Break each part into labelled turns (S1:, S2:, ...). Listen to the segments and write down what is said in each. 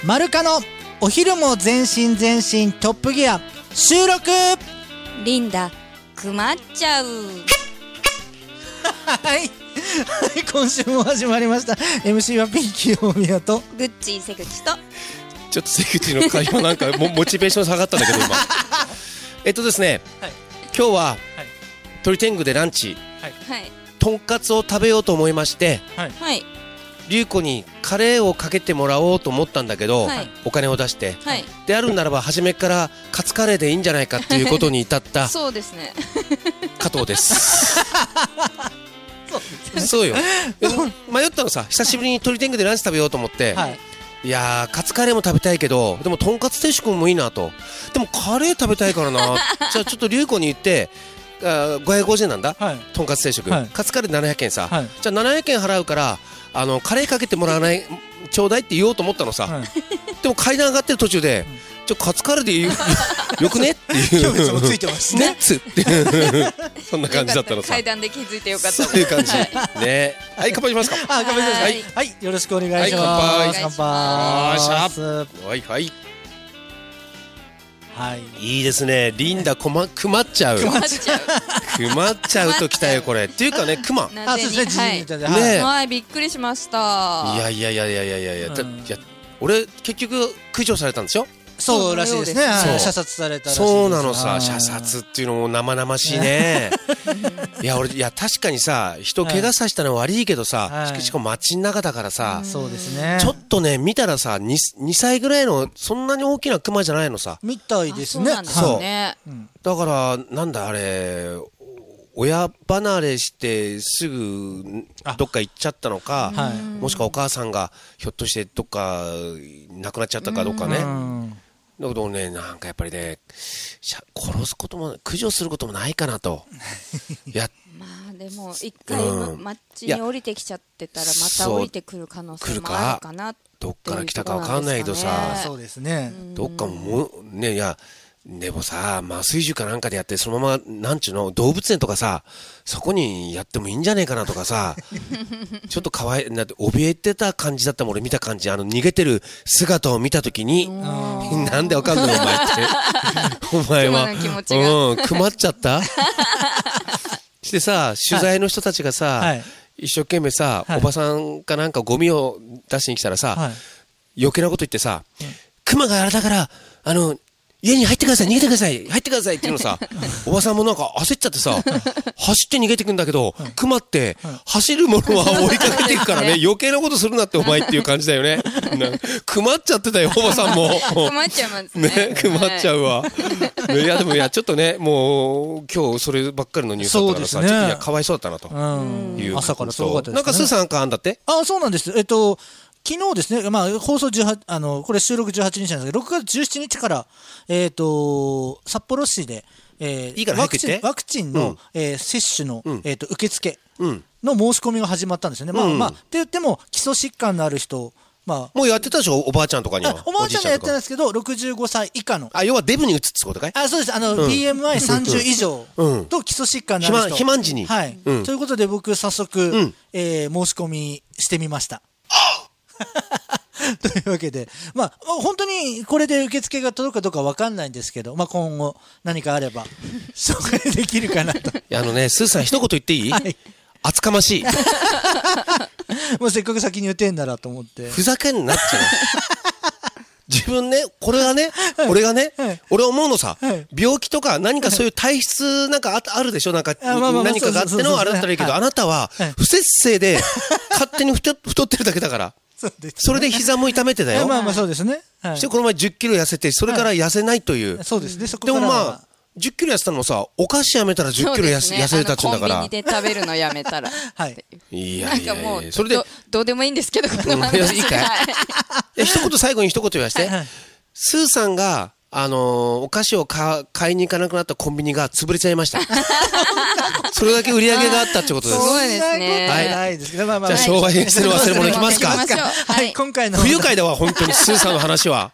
S1: マルカのお昼も全身全身トップギア収録。
S2: リンダ、くまっちゃう。
S1: はい、今週も始まりました。 MC はピンキー大宮と
S2: グッチー瀬口と。
S3: ちょっと瀬口の会話なんかモチベーション下がったんだけど今ですね、はい、今日は、はい、鳥天狗でランチ、はい、とんかつを食べようと思いまして、はい、龍子にカレーをかけてもらおうと思ったんだけど、はい、お金を出して、はい、であるならば初めからカツカレーでいいんじゃないかっていうことに至った
S2: そうですね
S3: 加藤ですそうよ迷ったのさ、久しぶりに鳥天狗でランチ食べようと思って、はい、いやーカツカレーも食べたいけどでもとんかつ定食もいいなと、でもカレー食べたいからなじゃあちょっと龍子に言って550円なんだ、はい、とんかつ定食、はい、カツカレー700円さ、はい、じゃあ700円払うからカレーかけてもらわないちょうだいって言おうと思ったのさ、はい、でも階段上がってる途中で、カツカレーでよくねっていう
S1: 今日もついてますね
S3: そんな感じだったのさ。
S2: 階段で気づいてよかった。
S3: そういう感じね。はい、乾杯しますか。
S1: 乾杯します。はい、はい、よろしくお願いします。
S3: はい、
S1: 乾杯。
S3: はいはいはい、いいですね。リンダくまっちゃうときたよこれっていうかね、くま
S1: そうですね、
S2: はい、びっくりしました。
S3: いや俺結局駆除されたんですよ。
S1: そうらしいですね。射殺されたらしいです。
S3: そうなのさ、射殺っていうのも生々しいねいや確かにさ、人怪我させたのは悪いけどさ、しかも街の中だからさ、
S1: そうですね、
S3: ちょっとね見たらさ 2歳ぐらいのそんなに大きなクマじゃないのさ。
S1: みたいですね。
S3: そうだからなんだあれ、親離れしてすぐどっか行っちゃったのか、もしくはお母さんがひょっとしてどっか亡くなっちゃったかどうかね。だけどね、なんかやっぱりね、殺すことも駆除することもないかなといや
S2: まあでも一回街に降りてきちゃってたらまた降りてくる可能性もあるかな。
S3: どっから来たか分かんないけどさ、
S1: そうですね、
S3: どっかもね、いやでもさ、麻酔銃かなんかでやってそのままなんちゅうの動物園とかさ、そこにやってもいいんじゃねえかなとかさちょっと可愛いなって怯えてた感じだったもん俺見た感じ、逃げてる姿を見たときになんでわかんないお前ってお前はくまっちゃったしてさ、取材の人たちがさ、はい、一生懸命さ、はい、おばさんかなんかゴミを出しに来たらさ、はい、余計なこと言ってさ、クマがあれだから家に入ってください、逃げてください、入ってくださいっていうのさおばさんもなんか焦っちゃってさ走って逃げてくんだけど、クマって走るものは追いかけていくからね余計なことするなってお前っていう感じだよねくまっちゃってたよおばさんも
S2: くまっちゃいますね
S3: くまっちゃうわいやでもちょっとね、もう今日そればっかりのニュースだったからさ、ちょっとかわいそうだったなという
S1: 朝からすごかったですね。
S3: なんかスーさんかあんだって。
S1: そうなんです。昨日ですね、放送これ収録18日なんですけど、6月17日から、札幌市で、
S3: いいから
S1: ワクチンの、接種の、受付の申し込みが始まったんですよね。って言っても、基礎疾患のある人、
S3: もうやってたでしょ、おばあちゃんとかには。
S1: おばあちゃんはやってないですけど、65歳以下の。
S3: 要はデブに打つってことかい？
S1: そうです。BMI30 以上と基礎疾患のある人。
S3: 肥満時に。
S1: はい。ということで、僕、早速、申し込みしてみました。というわけで、本当にこれで受付が届くかどうか分かんないんですけど、今後何かあれば紹介できるかなと。
S3: スーさん一言言っていい？はい、厚かましい
S1: もうせっかく先に言ってんだなと思って。
S3: ふざけんなっちゃう自分ね、これがね、俺がね、俺思うのさ、病気とか何かそういう体質なんかあるでしょ、なんか何かがあってのあれだったらいいけど、あなたは不摂生で勝手に太ってるだけだからそれで膝も痛めてたよ。
S1: そうですね。
S3: してこの前10キロ痩せて、それから痩せないという。
S1: そうですね。
S3: でも10キロ痩せたのもさ、お菓子やめたら10キロ痩せれたっちゅうんだから。
S2: コンビニで食べるのやめたら。
S1: はい。
S3: いや
S2: なんかもうそれでどうでもいいんですけど、この話。
S3: いいかい？一言最後に一言言わして。スーさんがお菓子を買いに行かなくなったコンビニが潰れちゃいました。それだけ売り上げがあったってことです。
S2: すごいですね。
S1: はい。じゃ
S3: あ昭和平成の忘れ物いきますか。
S1: はい。今回の
S3: 不愉快だわ本当にスーさんの話は。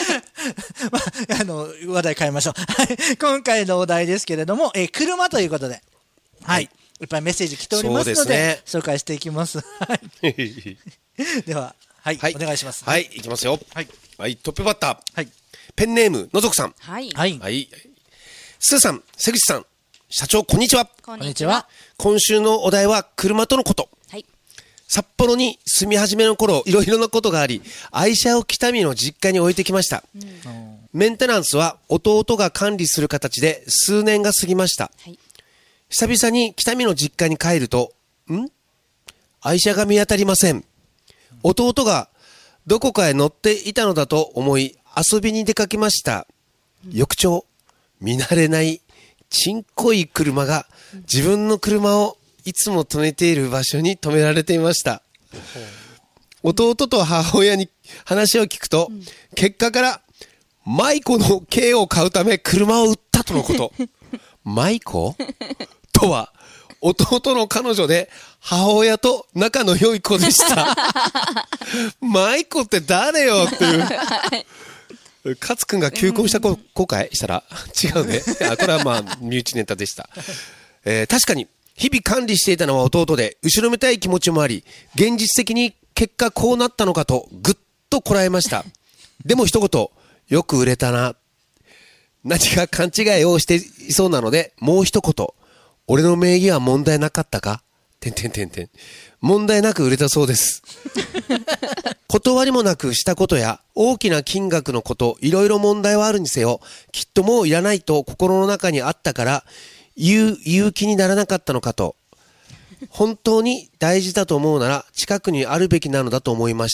S1: 話題変えましょう。はい。今回のお題ですけれども、車ということで、はい。いっぱいメッセージ来ておりますので、紹介していきます。はい。では、はい。お願いします。
S3: はい。いきますよ。はい。 はい、トップバッター。
S1: はい。
S3: ペンネーム、のぞくさん。
S2: はい。
S1: はい。
S3: はい。スーさん、瀬口さん、社長、こんにちは。
S2: こん
S1: こんにちは。
S3: 今週のお題は車とのこと。
S2: はい。
S3: 札幌に住み始めの頃、いろいろなことがあり、愛車を北見の実家に置いてきました。メンテナンスは弟が管理する形で数年が過ぎました。
S2: はい。
S3: 久々に北見の実家に帰ると、愛車が見当たりません。弟がどこかへ乗っていたのだと思い遊びに出かけました。翌朝、見慣れないちんこい車が自分の車をいつも止めている場所に止められていました。弟と母親に話を聞くと、結果から舞子の軽を買うため車を売ったとのこと。舞子とは弟の彼女で母親と仲の良い子でした。舞子って誰よっていう。勝くんが求婚した後悔したら違うね。これはまあ身内ネタでした。確かに日々管理していたのは弟で後ろめたい気持ちもあり、現実的に結果こうなったのかとぐっとこらえました。でも一言、よく売れたな。何か勘違いをしていそうなのでもう一言、俺の名義は問題なかったか？問題なく売れたそうです。断りもなくしたことや大きな金額のこと、いろいろ問題はあるにせよ、きっともういらないと心の中にあったから言う気にならなかったのかと。本当に大事だと思うなら近くにあるべきなのだと思いました。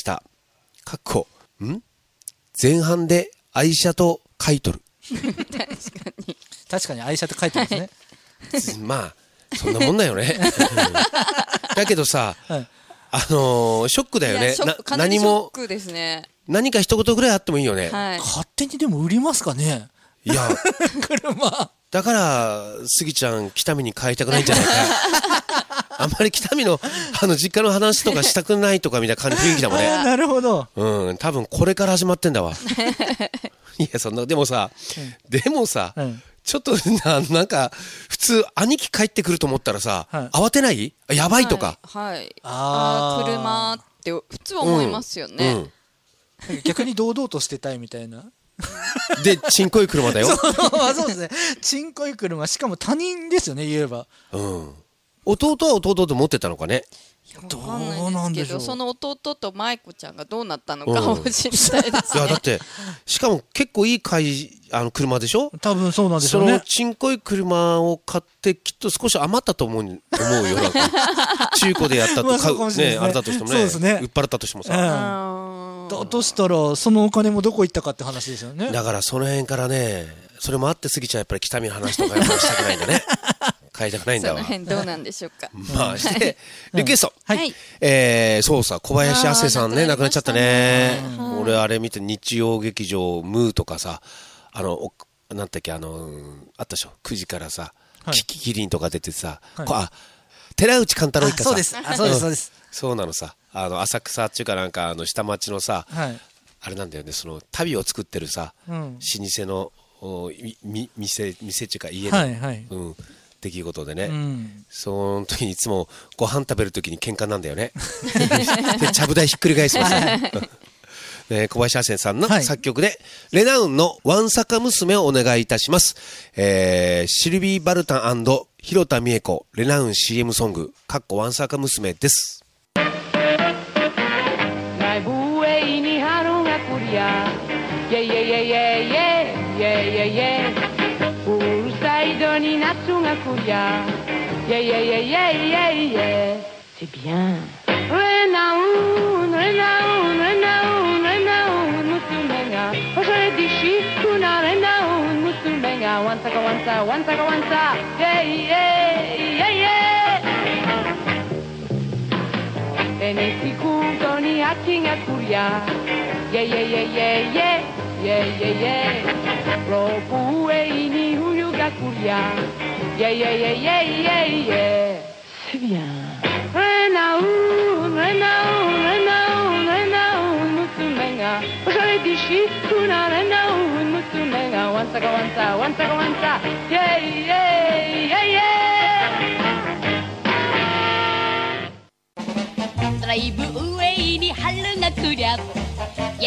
S3: 前半で愛車と書いとる。
S1: 確かに愛車と書いてますね。
S3: まあそんなもんだよね。だけどさ、
S1: はい、
S3: ショックだよね。
S2: かなりショックですね。
S3: 何か一言ぐらいあってもいいよね。
S2: はい、
S1: 勝手にでも売りますかね。
S3: いや
S1: 車
S3: だからスギちゃん北見に帰りたくないんじゃないか。あんまり北見の実家の話とかしたくないとかみたいな感じ雰囲気だもんね。
S1: なるほど。
S3: 多分これから始まってんだわ。いやそんなでもさ、ちょっとなんか普通兄貴帰ってくると思ったらさ、慌てない？やばいとか。
S2: はい。車って普通は思いますよね。
S1: 逆に堂々としてたいみたいな。
S3: でちんこい車だよ。
S1: そうですね。ちんこい車、しかも他人ですよね、言えば。
S3: 弟は弟で持ってたのかね。
S2: どうなんでしょう。その弟と舞子ちゃんがどうなったのかを知りたいですね。
S3: いやだってしかも結構いい車でしょ。
S1: 多分そうなんでしょうね。
S3: そのちんこい車を買ってきっと少し余ったと思うよ。なんか中古でやったと買うね、あれだとしてもね、売っ払ったとしてもさ。
S1: だとしたらそのお金もどこ行ったかって話ですよね。
S3: だからその辺からね、それもあってスギちゃんやっぱり北見の話とかやっぱりしたくないんだね。買いたくないんだわ。
S2: その辺どうなんでしょうか。
S3: まあしてリクエスト。
S2: はい。
S3: そうさ、小林亜生さんね、亡くなっちゃったね。俺あれ見て日曜劇場ムーとかさ、なんだっけあったでしょ。9時からさ、キキリンとか出てさ、寺内貫太郎一家さ。
S1: そうです。そうです。
S3: そうなのさ。浅草っていうかなんか下町のさ、あれなんだよね。その旅を作ってるさ、老舗の店っていうか家の。出来事でね、その時にいつもご飯食べる時に喧嘩なんだよね。でちゃぶ台ひっくり返すんですよ。小林亜生さんの作曲で、レナウンのワンサカ娘をお願いいたします。シルビー・バルタン&広田美恵子レナウン CM ソングワンサカ娘です。ライブウェイに春が来りゃイェイイェイイェイイェイイェイイェイイェイプールサイドに夏が来りゃイェイイェイイェイイェイイェイイェイ C'est bien レナウンレナウンレナウンレナウン娘がおしゃれでシックなレナウン娘がワンサカワンサワンサカワンサイェイイェイイェイイェイテネシコートに秋が来りゃイェイイェイイェイイェイイェイイェイイェイイェイロープウェイに冬が来りゃイェイイェイイェイイェイイェイイェイ C'est bien レナウンレナウンレナウンレナウン娘がおしゃれでシックなレナウン娘がワンサカワンサワンサカワンサイェイイェイイェイイェイドライブウェイに春が来りゃイェイイェイイェイイェイイェイイェイ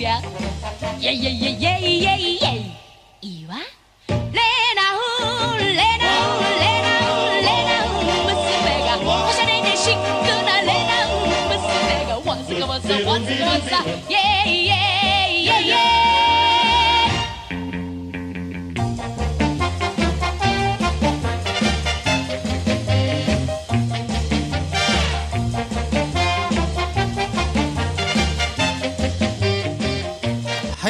S4: りゃイェイイェイイェイイェイイェイイェイいいわレナウレナウレナウレナウ娘がおしゃれでシックなレナウ娘がワンスカワンサワンスカワンサイェイイェイイェイイェイ
S1: はい、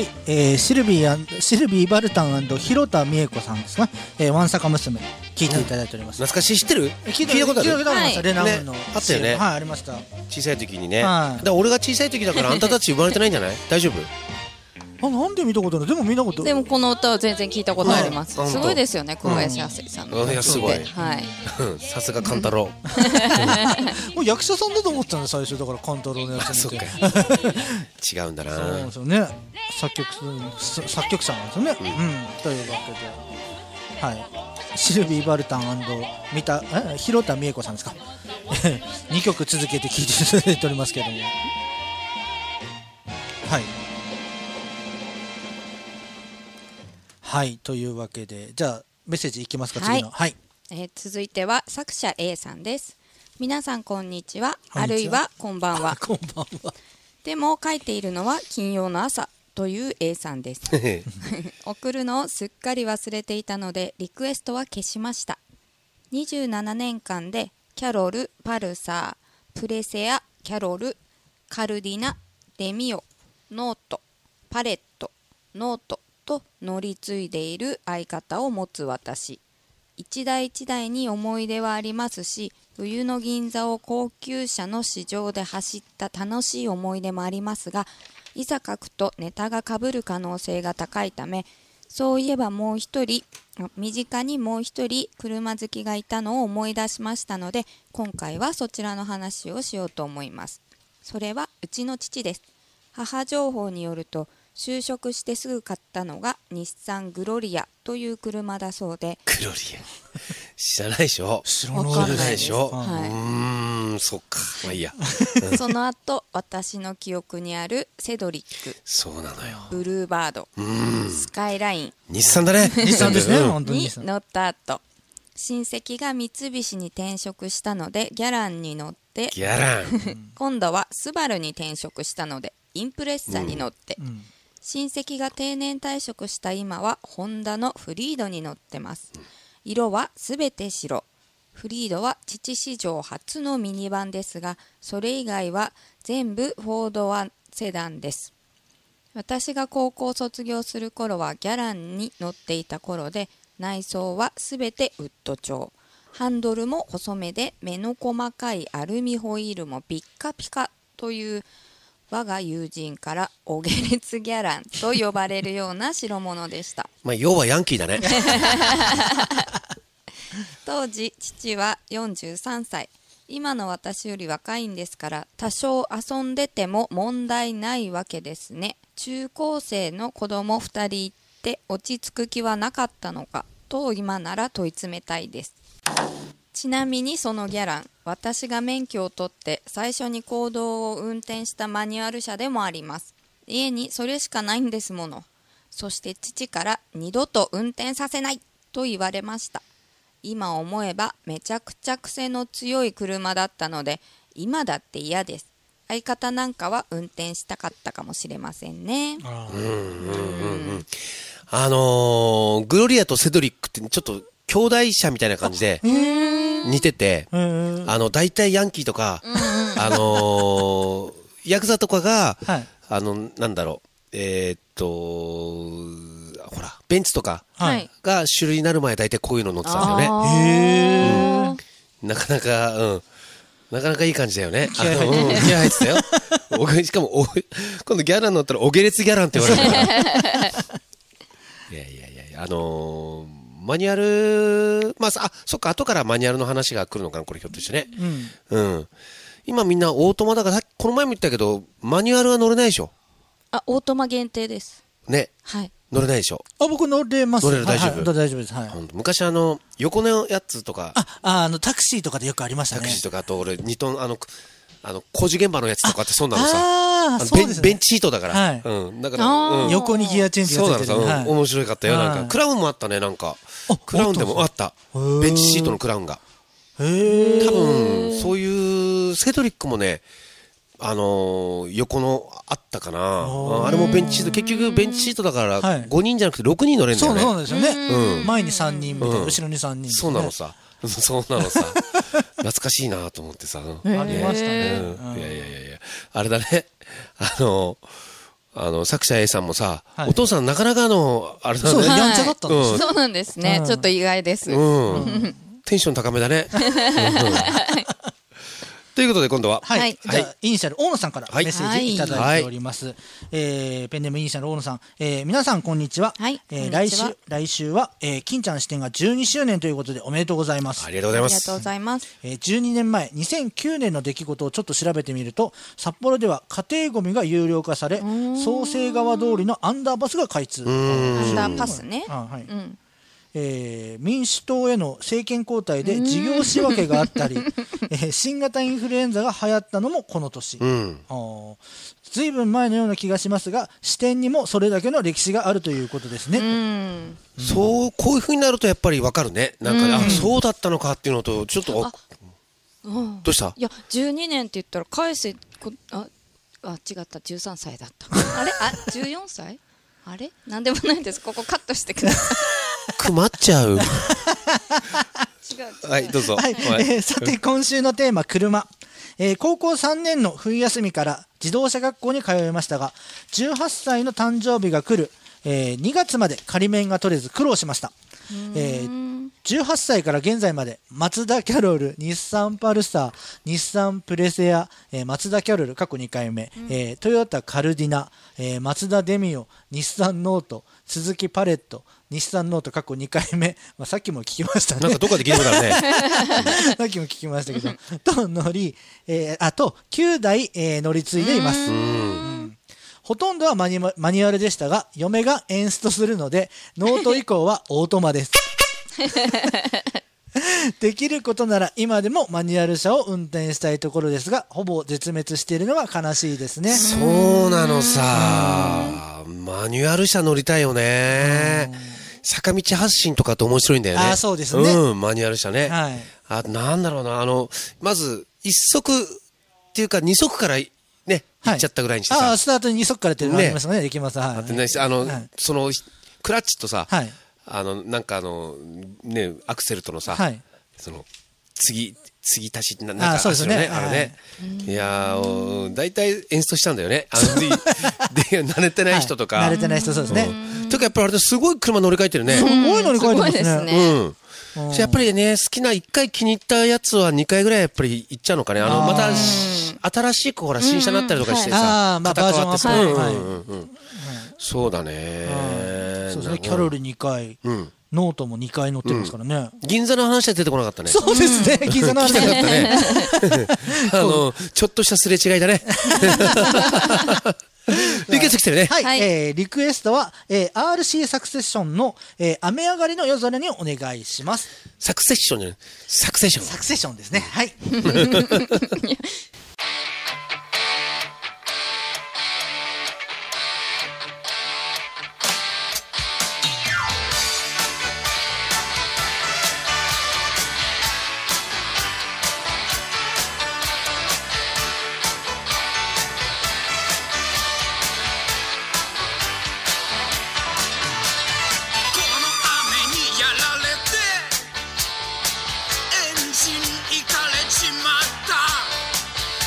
S1: シルビー・バルタン&広田美恵子さんですか、ワンサカ娘聞いていただいております。
S3: 懐かしい、知ってる？聞いたことある？
S1: 聞いたことありました、レナウの、
S3: あったよね。
S1: はい、ありました。
S3: 小さい時にね。
S1: はい
S3: だから俺が小さい時だからあんたたち生まれてないんじゃない？大丈夫？
S1: なんで見たことない？でも見たこと
S2: でもこの歌は全然聞いたことあります、
S3: はい
S2: すごいですよね小林亜生さんの、
S3: いやすごい
S2: はい
S3: さすが勘太郎。
S1: もう役者さんだと思ってたんで最初だから勘太郎のやつ見て。
S3: 違うんだな。
S1: そうなんですよね。作曲者なんですよね。というわけで、はい。シルビー・バルタン&広田美恵子さんですか。2曲続けて聴いていただいておりますけども。はい。はい、というわけで、じゃあメッセージいきますか、次の。はい。
S2: 続いては作者 A さんです。皆さんこんにちは、
S1: こんにちは
S2: あるいはこんばんは。
S1: こんばんは。
S2: でも書いているのは金曜の朝という A さんです。送るのをすっかり忘れていたのでリクエストは消しました。27年間でキャロル、パルサー、プレセア、キャロル、カルディナ、レミオ、ノート、パレット、ノートと乗り継いでいる相方を持つ私。一台一台に思い出はありますし、冬の銀座を高級車の市場で走った楽しい思い出もありますが、いざ書くとネタが被る可能性が高いため、そういえばもう一人、身近にもう一人車好きがいたのを思い出しましたので、今回はそちらの話をしようと思います。それはうちの父です。母情報によると、就職してすぐ買ったのが日産グロリアという車だそうで。
S3: グロリア知らないでしょ。
S1: 知ら
S2: わかんないです。
S3: でしょ。
S2: はい
S3: そっか、まあいいや。
S2: その後、私の記憶にあるセドリック、
S3: そうなのよ。
S2: ブルーバード、スカイライン
S3: 日産だね。
S1: 日産ですね、
S3: うん
S1: 本当に日産。
S2: に乗った後、親戚が三菱に転職したのでギャランに乗って、
S3: ギャラン。
S2: 今度はスバルに転職したのでインプレッサに乗って、親戚が定年退職した今はホンダのフリードに乗ってます。色はすべて白。フリードは父史上初のミニバンですが、それ以外は全部フォードワンセダンです。私が高校卒業する頃はギャランに乗っていた頃で、内装はすべてウッド調。ハンドルも細めで目の細かいアルミホイールもピッカピカという我が友人からオゲレツギャランと呼ばれるような代物でした。
S3: まあ要はヤンキーだね。
S2: 当時父は43歳。今の私より若いんですから、多少遊んでても問題ないわけですね。中高生の子供2人いて落ち着く気はなかったのかと今なら問い詰めたいです。ちなみにそのギャラン、私が免許を取って最初に公道を運転したマニュアル車でもあります。家にそれしかないんですもの。そして父から二度と運転させないと言われました。今思えばめちゃくちゃ癖の強い車だったので、今だって嫌です。相方なんかは運転したかったかもしれませんね。
S3: グロリアとセドリックってちょっと兄弟車みたいな感じで似てて、大体ヤンキーとか、ヤクザとかが、
S1: はい、
S3: なんだろう、ほら、ベンツとかが主流になる前、大体こういうの乗ってたんだよね。なかなか、なかなかいい感じだよね。気合入ってたよ。しかも、今度ギャラン乗ったら、オゲレツギャランって言われるから。いや、マニュアル、まあ、そっか、後からマニュアルの話が来るのかな、これひょっとしてね。今みんなオートマだから、この前も言ったけど、マニュアルは乗れないでしょ。
S2: オートマ限定です。
S3: ね。
S2: はい。
S3: 乗れないでしょ。
S1: 僕乗れます。
S3: 乗れる、大丈夫。
S1: はいはい、大丈夫です。はい。
S3: 昔横のやつとか。
S1: タクシーとかでよくありましたね。
S3: タクシーとか、あと俺、2トン、工事現場のやつとかってそうなのさ。
S1: そうですね。
S3: ベンチシートだから。
S1: はい。
S3: うん。だから、
S1: 横にギアチェンジがついてる。
S3: そうなのさ。面白かったよ。なんか、クラウンもあったね、なんか。クラウンでもあった。ベンチシートのクラウンが。多分、そういう、セドリックもね、横のあったかな。あれもベンチシート、結局ベンチシートだから5人じゃなくて6人乗れるんだよね。
S1: そうなんですよね。前に3人みたいな、後ろに3人。
S3: そうなのさ。そうなのさ。懐かしいなと思ってさ。あ
S1: りましたね。
S3: いや。あれだね。作者 A さんもさ、お父さんなかなかあれだね。
S1: そう、やんちゃだったんです。
S2: そうなんですね。ちょっと意外です。
S3: テンション高めだね。ということで今度は、
S1: はい、じゃあイニシャル大野さんからメッセージいただいております。ペンネームイニシャル大野さん、皆さんこんにちは。来週は金ちゃん支店が12周年ということでおめでとうございます。
S3: ありがとうございます。
S1: 12年前2009年の出来事をちょっと調べてみると、札幌では家庭ゴミが有料化され、創成川通りのアンダーパスが開通。
S2: アンダーパスね。
S1: 民主党への政権交代で事業仕分けがあったり、新型インフルエンザが流行ったのもこの年。ずいぶん前のような気がしますが、支店にもそれだけの歴史があるということですね。
S3: こういう風になるとやっぱりわかるね。なんかそうだったのかっていうのとちょっとどうした？
S2: いや12年って言ったら返せ違った13歳だった。あれ14歳？あれなんでもないです。ここカットしてください。
S3: 困っちゃう。違う。
S2: はい、
S3: どうぞ。
S1: さて今週のテーマ車。高校3年の冬休みから自動車学校に通いましたが、18歳の誕生日が来る、2月まで仮免が取れず苦労しました。18歳から現在までマツダキャロル、日産パルサー、日産プレセア、マツダキャロル過去2回目、トヨタカルディナ、マツダデミオ、日産ノート、スズキパレット、日産ノート過去2回目、さっきも聞きましたね。
S3: なんかどこかで聞いたことあるね。
S1: さっきも聞きましたけど、と9台、乗り継いでいます。ほとんどはマニュアルでしたが、嫁がエンストするので、ノート以降はオートマです。できることなら今でもマニュアル車を運転したいところですが、ほぼ絶滅しているのは悲しいですね。
S3: そうなのさ。マニュアル車乗りたいよね。坂道発進とかって面白いんだよね。
S1: そうですね。
S3: マニュアル車ね。なんだろうな、まず一足っていうか二足からね、行っちゃったぐらいにしてさ。
S1: スタートに二足からっていうのがありますね。できます。
S3: そのクラッチとさ、なんかね、アクセルとのさ、その継ぎ足しってなんかそうですね。いや大体演出しちゃうんだよね。で慣れてない人とか。
S1: 慣れてない人そうですね。
S3: とかやっぱりあれすごい車乗り換えてるね。
S1: すごい乗り換えてますね。
S3: やっぱりね、好きな1回気に入ったやつは2回ぐらいやっぱり行っちゃうのかね。また新しくほら新車になったりとかしてさ、型変わってさ。そうだね。
S1: そうですね。キャロル2回。ノートも2回乗ってますからね。
S3: 銀座の話は出てこなかったね。
S1: そうですね。銀座の話
S3: は出てこなかったね。ちょっとしたすれ違いだね。リクエスト来てるね。
S1: はい。リクエストは RC サクセッションの雨上がりの夜空にお願いします。
S3: サクセッションじゃない。サクセッション。
S1: サクセッションですね。はい。
S5: エンジンいかれちまった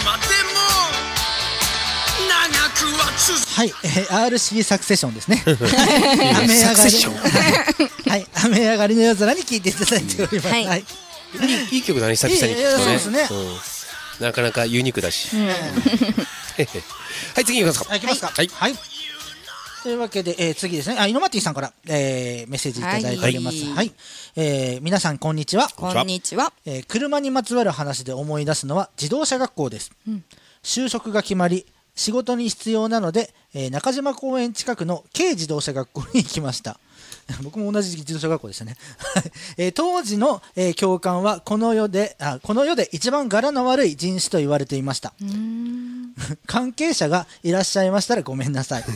S1: はい、RC サクセションですね。雨上がり、はい、雨上がりの夜空に聞いていただいております。はい、
S3: いい曲だね、久々に聞くとね。
S1: そうですね。
S3: なかなかユニークだし。はい、次行きますか。
S1: はい、行きますか。はい。というわけで、次ですね。イノマティさんから、メッセージいただいております。はい。皆さんこんにちは。
S2: こんにちは。
S1: 車にまつわる話で思い出すのは自動車学校です。就職が決まり、仕事に必要なので、中島公園近くの軽自動車学校に行きました。僕も同じ自動車学校でしたね。当時の、教官はこの世で一番柄の悪い人種と言われていました。関係者がいらっしゃいましたらごめんなさい。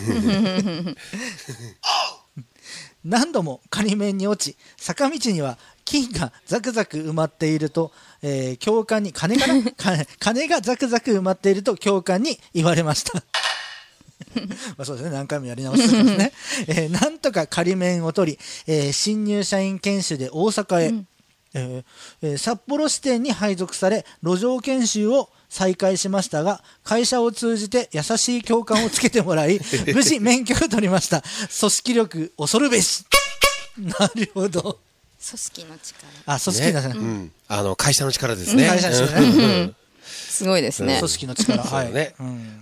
S1: 何度も仮面に落ち、坂道には金がザクザク埋まっていると、教官に金がザクザク埋まっていると教官に言われました。まあそうですね、何回もやり直してますね。なんとか仮面を取り、新入社員研修で大阪へ、札幌支店に配属され路上研修を再開しましたが、会社を通じて優しい教官をつけてもらい無事免許を取りました。組織力恐るべし。なるほど。
S2: 組織の力。
S1: あ、組織の力、ね、
S3: 会社の力ですね。
S1: 会社の力ね。
S2: すごいですね。
S1: 組織の力。はい。
S3: ね。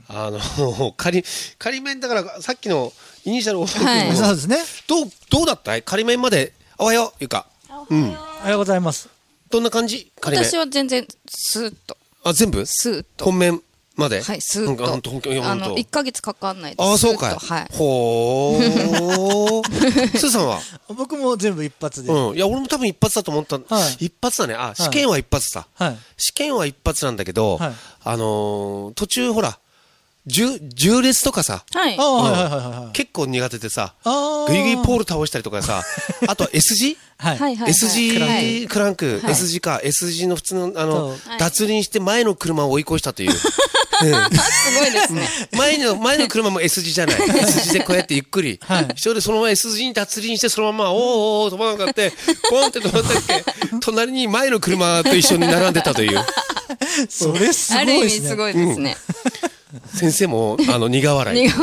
S3: 仮面だからさっきのイニシャルを覚
S1: えてる。そうですね。
S3: どうだった？仮面までおはようゆか。
S1: おはようございます。
S3: どんな感じ？仮面。
S2: 私は全然スーッと。
S3: 全部？
S2: スーッと。
S3: 本面まで。
S2: はい、スーッと。1ヶ月かかんないです。
S3: あ、そうかい。
S2: はい。
S3: ほー。スーさんは？
S1: 僕も全部一発で。
S3: いや、俺も多分一発だと思った。一発だね。試験は一発さ。試験は一発なんだけど、途中ほら、重列とかさ、結構苦手でさ、グイグイポール倒したりとかさ、あと S 字 ?S 字クランク、S 字か、S 字の普通の、脱輪して前の車を追い越したという。す
S2: ごいですね。
S3: 前の車も S 字じゃない。S 字でこうやってゆっくり。一人でそのまま S 字に脱輪して、そのまま、おー飛ばなかったって、ポンって止まったっけ、隣に前の車と一緒に並んでたという。
S1: それすごいですね。
S2: ある意味すごいですね。
S3: 先生も苦笑い。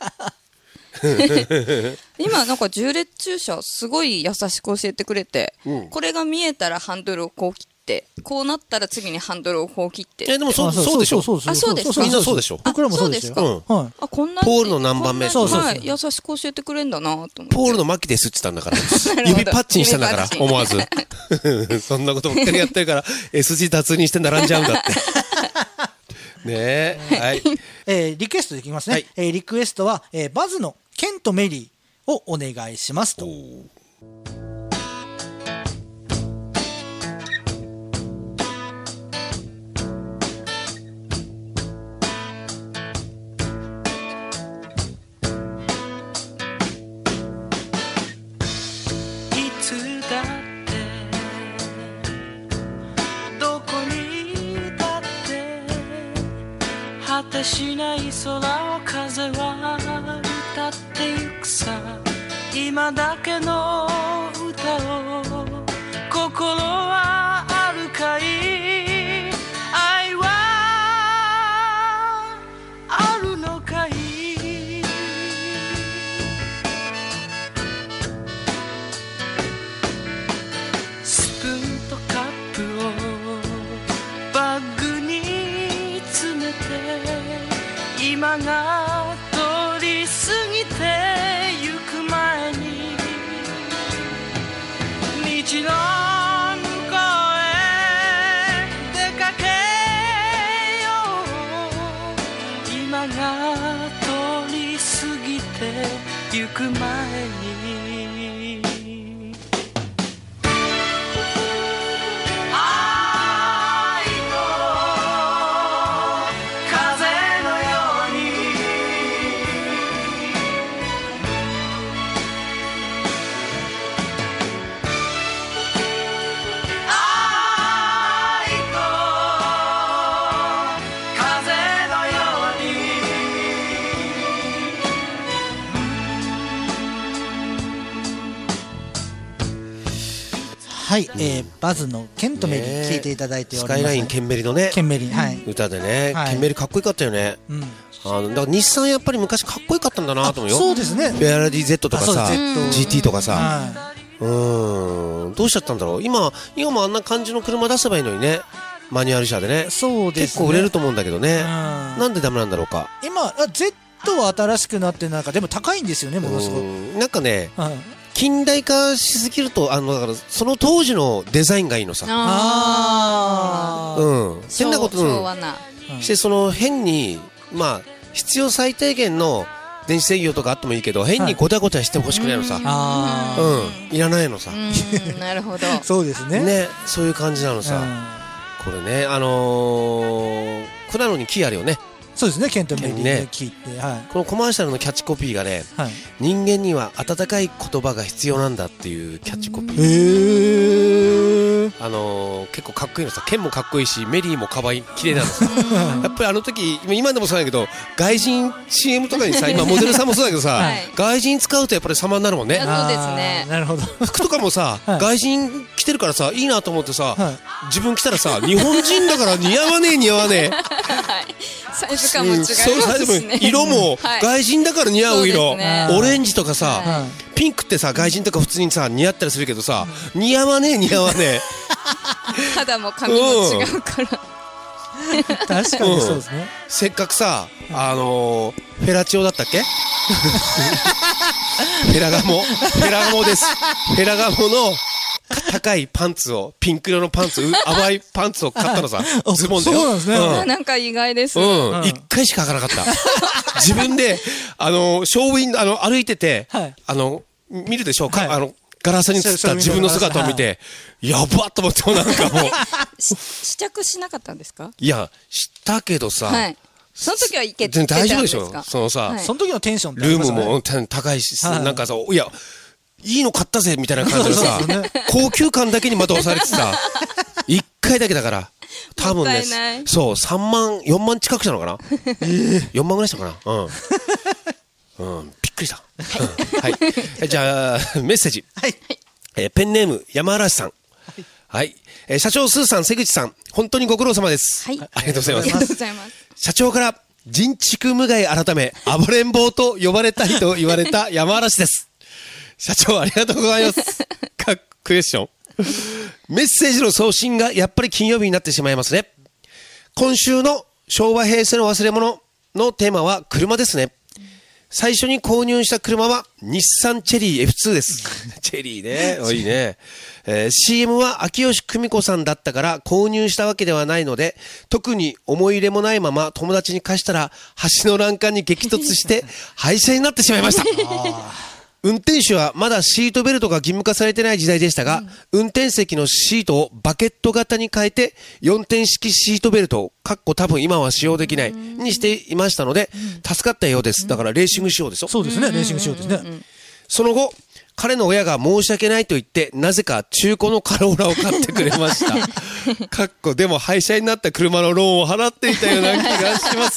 S2: 今なんか縦列駐車すごい優しく教えてくれて、これが見えたらハンドルをこう切って、こうなったら次にハンドルをこう切って。
S3: でもそうでしょ。
S2: そうですか。
S3: みんなそうでしょ。
S1: 僕らもそうですよ。
S2: こんな
S3: ポールの何番目？
S2: 優しく教えてくれんだなと思って。
S3: ポールの巻ですって言ったんだから。指パッチンしたんだから、思わず。そんなことばっかりやってるから S 字脱輪して並んじゃうんだって。ねえ、はい。
S1: リクエストできますね。リクエストは、バズのケンとメリーをお願いしますと。
S5: 果てしない空を風は歌ってゆくさ、今だけの歌を心はあるかい、愛はあるのかい、スプーンとカップをバッグに詰めて、今が通り過ぎてゆく前に、道の向こうへ出かけよう、今が通り過ぎてゆく前に、
S1: はい、バズのケントメリー聴いていただいております、
S3: スカイラインケンメリのね
S1: ケンメリー、はい、
S3: 歌でね、
S1: はい、
S3: ケンメリかっこよかったよね、
S1: うん、
S3: だから日産やっぱり昔かっこよかったんだなと思うよ。
S1: そうですね。
S3: フェアラディ Z とかさ、GT とかさ、
S1: はい、
S3: どうしちゃったんだろう。今もあんな感じの車出せばいいのにね、マニュアル車でね。
S1: そうですね。
S3: 結構売れると思うんだけどね。なんでダメなんだろうか。
S1: 今Z は新しくなってなんかでも高いんですよね、ものすごく。
S3: なんかね、近代化しすぎるとだからその当時のデザインがいいのさ。変なこと
S2: 昭和な。
S3: してその変にまあ必要最低限の電子制御とかあってもいいけど変にごちゃごちゃしてほしくないのさ。いらないのさ。
S2: なるほど。
S1: そうですね。
S3: ね、そういう感じなのさ。これね、クラノにキーあるよね。
S1: そうですね、ケントメリーね、キーって、はい、
S3: このコマーシャルのキャッチコピーがね、はい、人間には温かい言葉が必要なんだっていうキャッチコピー。結構かっこいいのさ。ケンもかっこいいしメリーも可愛い綺麗なのさ。やっぱりあの時今でもそうだけど外人 CM とかにさ、今モデルさんもそうだけどさ、はい、外人使うとやっぱり様になるもんね。
S2: そうですね。
S1: なるほど。
S3: 服とかもさ、はい、外人着てるからさいいなと思ってさ、はい、自分着たらさ日本人だから似合わねえ似合わねえ。はい、
S2: サイズ感も違いますしね。
S3: 色も外人だから似合う色、オレンジとかさ、ピンクってさ外人とか普通にさ似合ったりするけどさ、似合わねえ似合わねえ。
S2: 肌も髪も違うから。
S1: 確かにそうですね。
S3: せっかくさフェラチオだったっけ？フェラガモです。フェラガモの高いパンツをピンク色のパンツ淡いパンツを買ったのさ。ズボンで。
S1: そうなんですね。
S2: なんか意外です。
S3: 一回しか履かなかった。自分でショーウィン歩いてて見るでしょうか。ガラスに映った自分の姿を見て、やばっと思ってもなんかもう
S2: 試着しなかったんですか？
S3: いやしたけどさ、
S2: はい、その時はいけてたんですか？
S3: 大丈夫でしょ。そのさ、
S1: その時のテンション
S3: ルームも高いし、なんかさ、いやいいの買ったぜみたいな感じでさ、高級感だけにまた押されてさ、1回だけだから多分ね、そう3万4万近くしたのかな。4万ぐらいしたかな。びっくりした。はい。じゃあメッセージ。はい。ペンネーム山嵐さん。はい。社長スーさん、瀬口さん、本当にご苦労様です。はい。ありがとうございます。
S2: ありがとうございます。社
S3: 長から人畜無害改め暴れん坊と呼ばれたいと言われた山嵐です。社長ありがとうございます。クエスチョン。メッセージの送信がやっぱり金曜日になってしまいますね。今週の昭和平成の忘れ物のテーマは車ですね。最初に購入した車は日産チェリー F2 です。チェリーね。いいね。CM は秋吉久美子さんだったから購入したわけではないので、特に思い入れもないまま友達に貸したら橋の欄干に激突して廃車になってしまいました。運転手はまだシートベルトが義務化されてない時代でしたが、運転席のシートをバケット型に変えて4点式シートベルト多分今は使用できないにしていましたので助かったようです。だからレーシング仕様ですよ。
S1: そうですね、レーシング仕様ですね。
S3: その後彼の親が申し訳ないと言ってなぜか中古のカローラを買ってくれました。でも廃車になった車のローンを払っていたような気がします。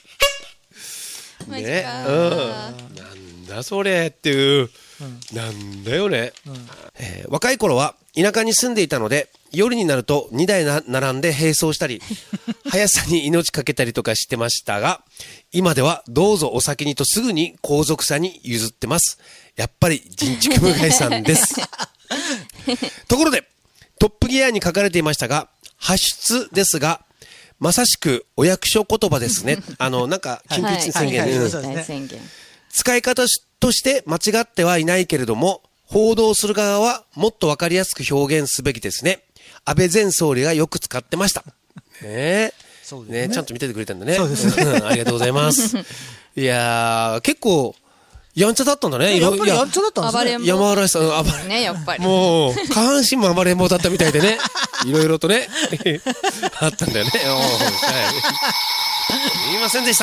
S3: ね、なんだそれっていう、なんだよね。若い頃は田舎に住んでいたので夜になると2台並んで並走したり速さに命かけたりとかしてましたが、今ではどうぞお先にとすぐに後続車に譲ってます。やっぱり人畜無害さんです。ところでトップギアに書かれていましたが発出ですがまさしくお役所言葉ですね。なんか緊急事態宣言、使い方として間違ってはいないけれども報道する側はもっとわかりやすく表現すべきですね。安倍前総理がよく使ってました。ね、ちゃんと見ててくれたんだね。そうですね。ありがとうございます。いやー結構やんちゃだったんだね。
S1: やっぱりやんちゃだったんですね。
S3: 山嵐さん暴れね、やっぱりもう下半身も暴れん坊だったみたいでね。いろいろとねあったんだよね。すいませんでした。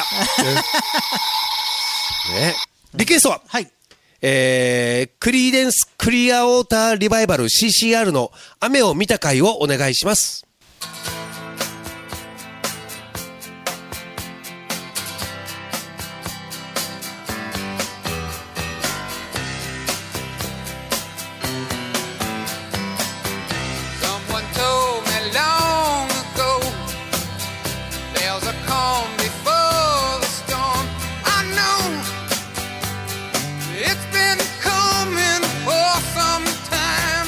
S3: ね、リクエストは、はい、クリーデンスクリアウォーターリバイバル CCR の雨を見た回をお願いします。
S6: calm before the storm. I know it's been coming for some time.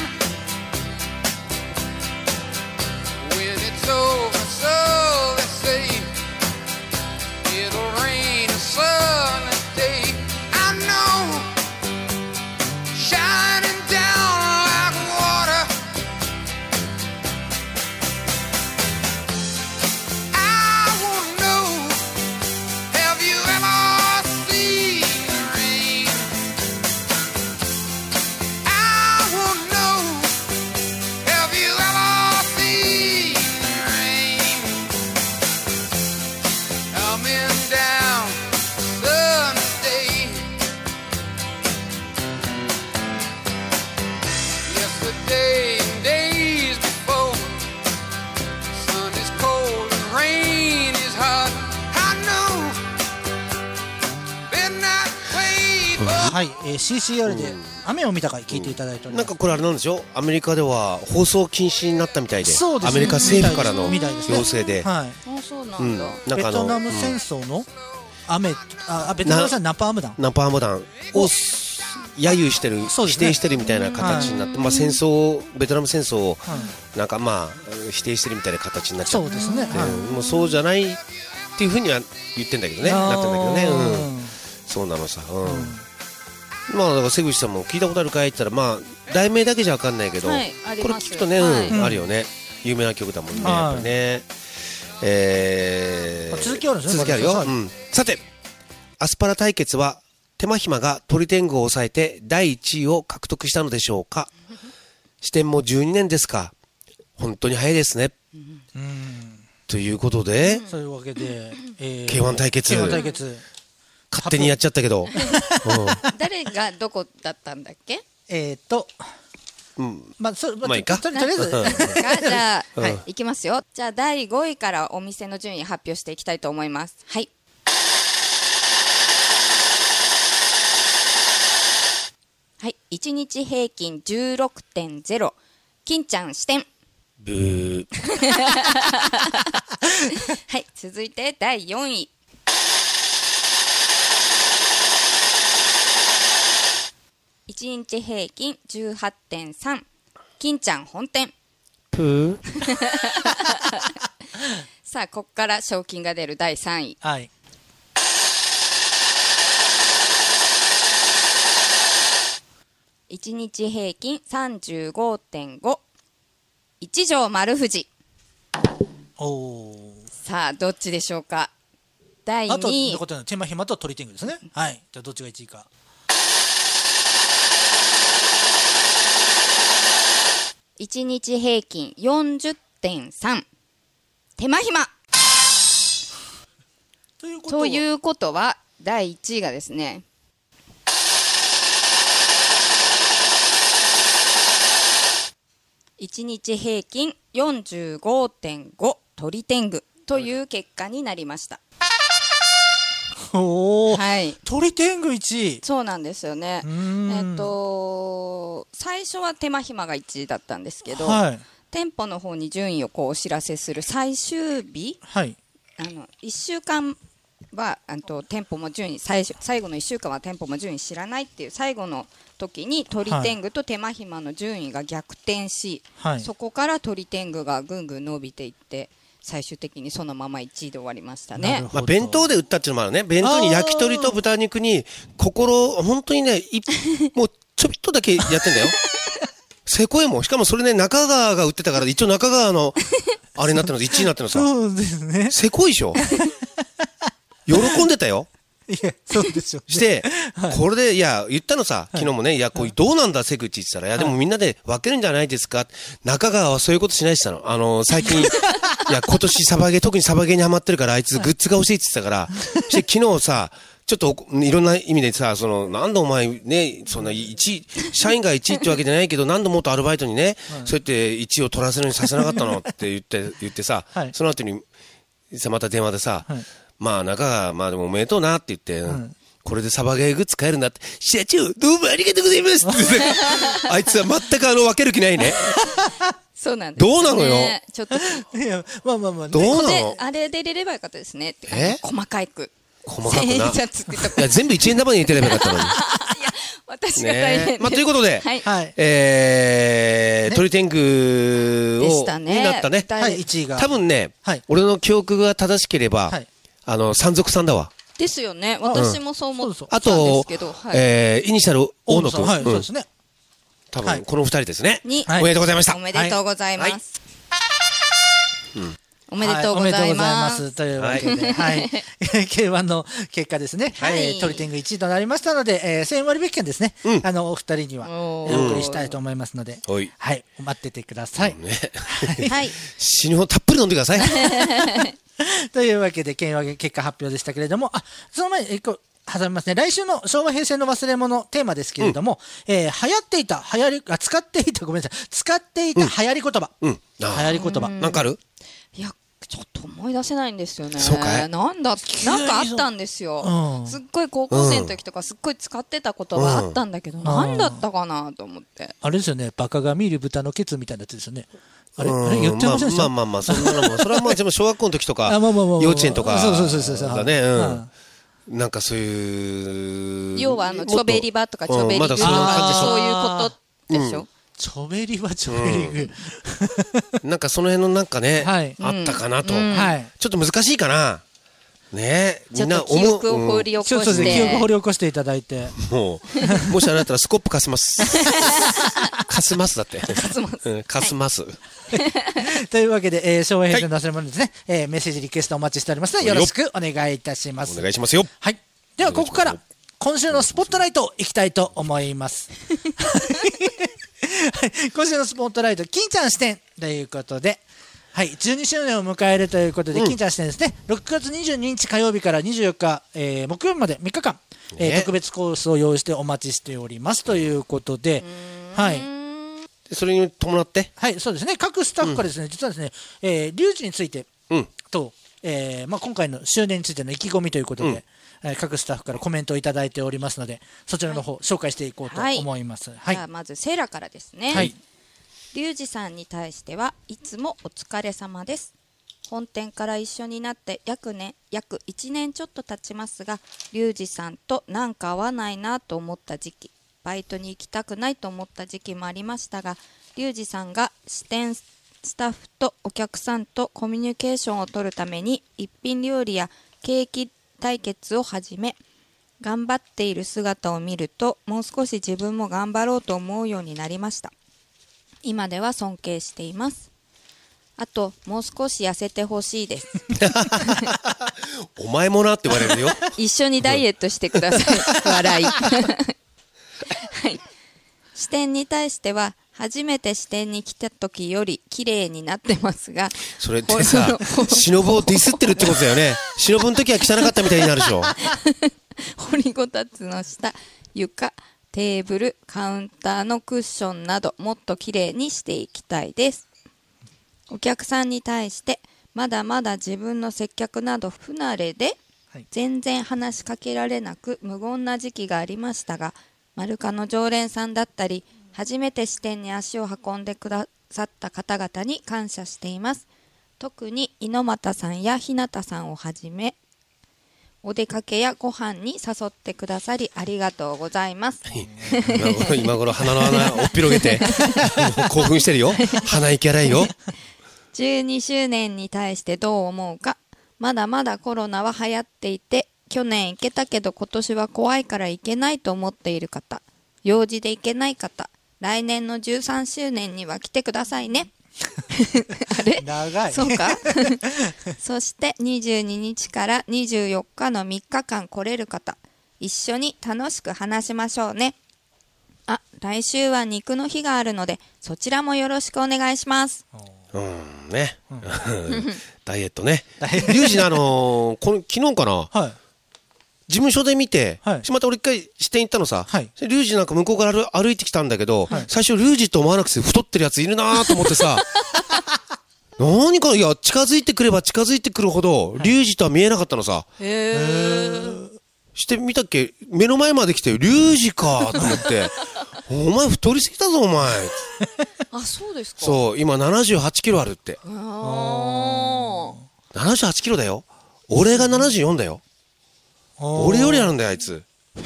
S6: When it's over, so they say, it'll rain a sunny day. I know, shining down like water. I wanna know, have you ever seen the rain? I wanna know, have you ever seen the rain? Coming down Sunday. Yesterday and days before, sun is cold and rain is hot. I know, been that way for
S1: はい、CCR で雨を見たかい聞いていただいております。
S3: なんかこれあれなんでしょ、アメリカでは放送禁止になったみたいで、
S1: そうですね
S3: アメリカ政府からの
S1: みたいですね
S3: 要請で、
S1: はい、
S2: あ、そうな
S3: うんん
S2: だ。
S3: なんか
S1: ベトナム戦争の雨、ベトナム戦争ナパーム弾。
S3: ナパーム弾を揶揄してる、
S1: そうですね
S3: 否定してるみたいな形になって、まあ戦争、ベトナム戦争をなんかまあ否定してるみたいな形になっちゃって、
S1: そうですね。はい
S3: もうそうじゃないっていうふうには言ってんだけどね、なってんだけどね、うん、そうなのさ、まあだから瀬口さんも聞いたことあるかいって言ったら、まあ題名だけじゃわかんないけど、
S2: はいあり
S3: これ
S2: ます
S3: 聞くとね、
S2: はい
S3: あるよね、有名な曲だもんね、
S1: はい
S3: やっぱりね。
S1: 続きあるんですね。
S3: 続きあるよ、
S1: はい
S3: さてアスパラ対決は手間暇が鳥天狗を抑えて第1位を獲得したのでしょうか。視点も12年ですか、本当に早いですね、ということで、
S1: そういうわけで、
S3: K1 対決
S1: K1 対決
S3: 勝手にやっちゃったけど、
S2: 誰がどこだったんだっけ？
S1: まあ
S3: いいか
S1: とりあえず
S2: じゃあ、はい、いきますよ。じゃあ第5位からお店の順位発表していきたいと思います。はい。はい、1日平均 16.0 金ちゃん支店。
S3: ブー
S2: はい、続いて第4位。1日平均 18.3 金ちゃん本店。
S3: プー
S2: さあここから賞金が出る第3位。
S1: はい
S2: 1日平均 35.5 一条丸藤。
S1: おー
S2: さあどっちでしょうか。第
S1: あと
S2: 2位
S1: 残ってるのは手間暇と鳥天狗ですね。はいじゃあどっちが1位か。
S2: 1日平均 40.3 手間暇ということは第1位がですね、1日平均 45.5 鳥天狗という結果になりました。
S1: おー、
S2: はい、
S1: 鳥天狗1位。
S2: そうなんですよね。
S1: ん
S2: 最初は手間暇が1位だったんですけど、
S1: はい
S2: 店舗の方に順位をこうお知らせする最終日、
S1: はい
S2: 1週間は店舗も順位最後の1週間は店舗も順位知らないっていう最後の時に鳥天狗と手間暇の順位が逆転し、
S1: はい
S2: そこから鳥天狗がぐんぐん伸びていって最終的にそのまま1位で終わりましたね。
S3: まあ、弁当で売ったっていうのもあるね。弁当に焼き鳥と豚肉に本当にねもうちょびっとだけやってんだよせこいもん。しかもそれね、中川が売ってたから、一応中川の、あれになってるの、1位になってるのさ。
S1: そうですね。
S3: せこいでしょ喜んでたよ。
S1: いや、そうでしょうね。
S3: して、これで、いや、言ったのさ、昨日もね、いや、これどうなんだ、瀬口って言ったら、いや、でもみんなで分けるんじゃないですか。中川はそういうことしないって言ったの。最近、いや、今年サバゲー、特にサバゲーにハマってるから、あいつグッズが欲しいって言ってたから、して昨日さ、ちょっといろんな意味でさ、なんでお前ね、そんな社員が1位ってわけじゃないけど、何度もっとアルバイトにね、そうやって1位を取らせるようにさせなかったのって言ってさ、その後に、また電話でさ、まあ中川、まあでもおめでとうなって言って、 これでサバゲーグッズ買えるんだって、社長、どうもありがとうございますってあいつは全く分ける気ないね。
S2: そうなんです、ね。
S3: どうなのよ。
S2: ちょっと。
S1: いや、まあまあまあ、
S3: どうなの
S2: で、あれで入れればよかったですねって。細かく。
S3: 細かくな。
S2: 千円札とか
S3: いや、全部1円玉に入れてればよかったのに。
S2: 私が大変で。
S3: まあ、ということで、
S2: はい。
S3: 鳥天狗
S2: でしたね
S3: になったね。
S1: はい、1位が。
S3: 多分ね、俺の記憶が正しければ、山賊さんだわ。
S2: ですよね。私もそう思ったん
S3: あ
S2: ですけど。
S3: イニシャル大野と。
S1: はい、そうですね。
S3: 多分、この2人ですね。
S2: に、
S3: おめでとうございました。
S2: おめでとうございます。おめでとうございます。
S1: というわけで、はい。K1 の結果ですね。鳥天狗1位となりましたので、1000割引券ですね。お二人にはお送りしたいと思いますので、はい。待っててください。
S2: はい。
S3: 死ぬほどたっぷり飲んでください。
S1: というわけで、K1 結果発表でしたけれども、その前に、挟みますね。来週の昭和平成の忘れ物テーマですけれども、使っていた流行り言葉。流行り言葉。
S3: なんかある？
S2: いや、ちょっと思い出せないんですよね。
S3: そうかい？
S2: なんかあったんですよ。すっごい高校生の時とかすっごい使ってた言葉あったんだけど、なんだったかなと思って。
S1: あれですよね、バカが見る豚のケツみたいなやつですよね。あれ言ってませんでした？
S3: まあ、そんなのも、それはもうでも小学校の時とか、幼稚園とか、だね、なんかそういう。
S2: 要はチョベリバとかチョベリグとかそういうことでしょ。
S1: チョベリバ、チョベリグ。
S3: なんかその辺のなんかね、あったかなと。ちょっと難しいかな。ね、みんな
S2: 記憶を掘り起こして。
S1: 記憶を掘り起こしていただいて。
S3: もしあれだったらスコップ貸します。貸すますだって。貸すます。
S1: というわけで、昭和平成の忘れ物ですね。メッセージリクエストお待ちしておりますので、よろしくお願いいたします。
S3: お願いしますよ。
S1: はい。では、ここから、今週のスポットライトいきたいと思います。今週のスポットライト、金ちゃん視点ということで、はい、12周年を迎えるということで、金ちゃん視点ですね、6月22日火曜日から24日、木曜日まで3日間、特別コースを用意してお待ちしておりますということで、はい。
S3: それに伴って、
S1: はい、そうですね、各スタッフからですね、実はですね、リュウジについてと、今回の周年についての意気込みということで、各スタッフからコメントをいただいておりますので、そちらの方、紹介していこうと思います。
S2: じゃあまずセイラからですね。リュウジさんに対してはいつもお疲れ様です。本店から一緒になって約1年ちょっと経ちますが、リュウジさんとなんか合わないなと思った時期、バイトに行きたくないと思った時期もありましたが、リュウジさんが支店スタッフとお客さんとコミュニケーションを取るために一品料理やケーキ対決を始め、頑張っている姿を見るともう少し自分も頑張ろうと思うようになりました。今では尊敬しています。あともう少し痩せてほしいです。
S3: お前もなって言われるよ。
S2: 一緒にダイエットしてください。笑い。はい。支店に対しては初めて支店に来た時より綺麗になってますが、
S3: それってさ、忍をディスってるってことだよね。忍の時は汚かったみたいになるでしょ。
S2: 掘りごたつの下、床、テーブル、カウンターのクッションなどもっと綺麗にしていきたいです。お客さんに対してまだまだ自分の接客など不慣れで全然話しかけられなく無言な時期がありましたが、マルカの常連さんだったり初めて支店に足を運んでくださった方々に感謝しています。特に猪俣さんや日向さんをはじめ、お出かけやご飯に誘ってくださりありがとうございます。
S3: 今頃鼻の穴をっぴろげて興奮してるよ。鼻息荒いよ。
S2: 12周年に対してどう思うか。まだまだコロナは流行っていて、去年行けたけど今年は怖いから行けないと思っている方、用事で行けない方、来年の13周年には来てくださいね。あれ
S1: 長い。
S2: そうか。そして22日から24日の3日間来れる方、一緒に楽しく話しましょうね。あ、来週は肉の日があるのでそちらもよろしくお願いします。
S3: ね。ダイエットね。リュウジの昨日かな、事務所で見て、また俺一回支店行ったのさ、リュウジなんか向こうから歩いてきたんだけど、最初リュウジと思わなくて太ってるやついるなと思ってさ、何か、いや、近づいてくれば近づいてくるほど、リュウジとは見えなかったのさ。 してみたっけ、目の前まで来てリュウジかと思ってお前太りすぎたぞお前
S2: あ、そうですか。
S3: そう今78キロあるって。78キロだよ。俺が74だよ。俺よりあるんだよあいつ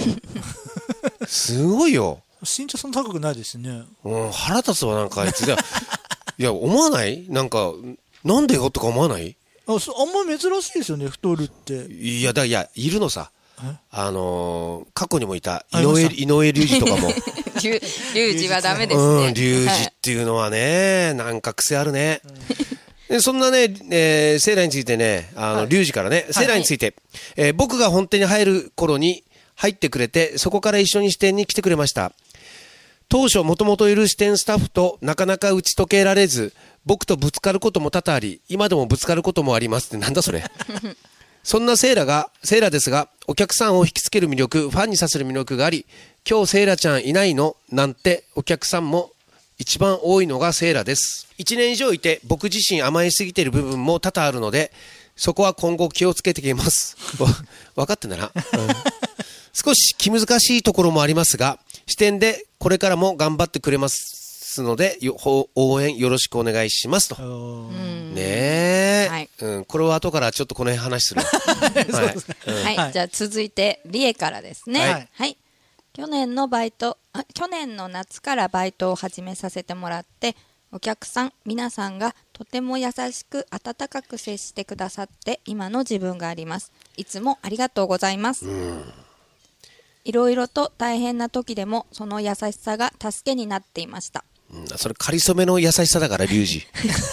S3: すごいよ。
S1: 身長そんな高くないですね。
S3: 腹立つわなんかあいついや思わない？なんかなんでよとか思わない？
S1: あんま珍しいですよね、太るって。
S3: いやいるのさ。過去にもいた井上隆二とかも
S2: 隆二はダメですね。
S3: 隆二っていうのはね、なんか癖あるね。そんなね、セーラについてね、隆二からね、セーラについて、僕が本店に入る頃に入ってくれて、そこから一緒に支店に来てくれました。当初もともといる支店スタッフとなかなか打ち解けられず、僕とぶつかることも多々あり、今でもぶつかることもありますって、なんだそれ。そんなセーラですが、お客さんを引きつける魅力、ファンにさせる魅力があり、今日セーラちゃんいないのなんてお客さんも一番多いのがセーラです。1年以上いて僕自身甘えすぎている部分も多々あるので、そこは今後気をつけていきます。分かってんだな。少し気難しいところもありますが、支店でこれからも頑張ってくれますので、応援よろしくお願いしますと。ねえ、はい、これは後からちょっとこの辺話する。
S2: はい、じゃあ続いてリエからですね。はい。去年の夏からバイトを始めさせてもらって、お客さん皆さんがとても優しく温かく接してくださって今の自分があります。いつもありがとうございます。いろいろと大変な時でもその優しさが助けになっていました。
S3: それかりそめの優しさだからリュウジ。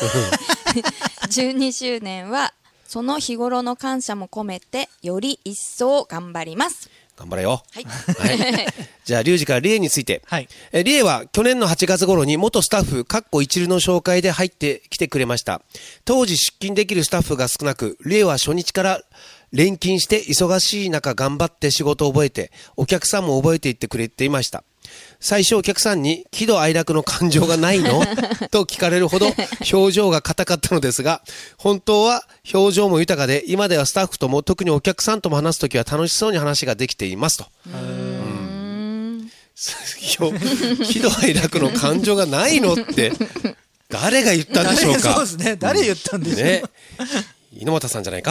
S2: 12周年はその日頃の感謝も込めてより一層頑張ります。
S3: 頑張れよ。
S2: はい。
S3: じゃあリュウジからリエについて。
S1: はい。
S3: リエは去年の8月頃に元スタッフ一流の紹介で入ってきてくれました。当時出勤できるスタッフが少なく、リエは初日から連勤して忙しい中頑張って仕事を覚えて、お客さんも覚えていってくれていました。最初お客さんに喜怒哀楽の感情がないのと聞かれるほど表情が硬かったのですが、本当は表情も豊かで、今ではスタッフとも特にお客さんとも話すときは楽しそうに話ができていますと。喜怒哀楽の感情がないのって誰が言ったんでしょうか。
S1: そうですね、誰言ったんでしょう、ね、
S3: 猪俣さんじゃないか。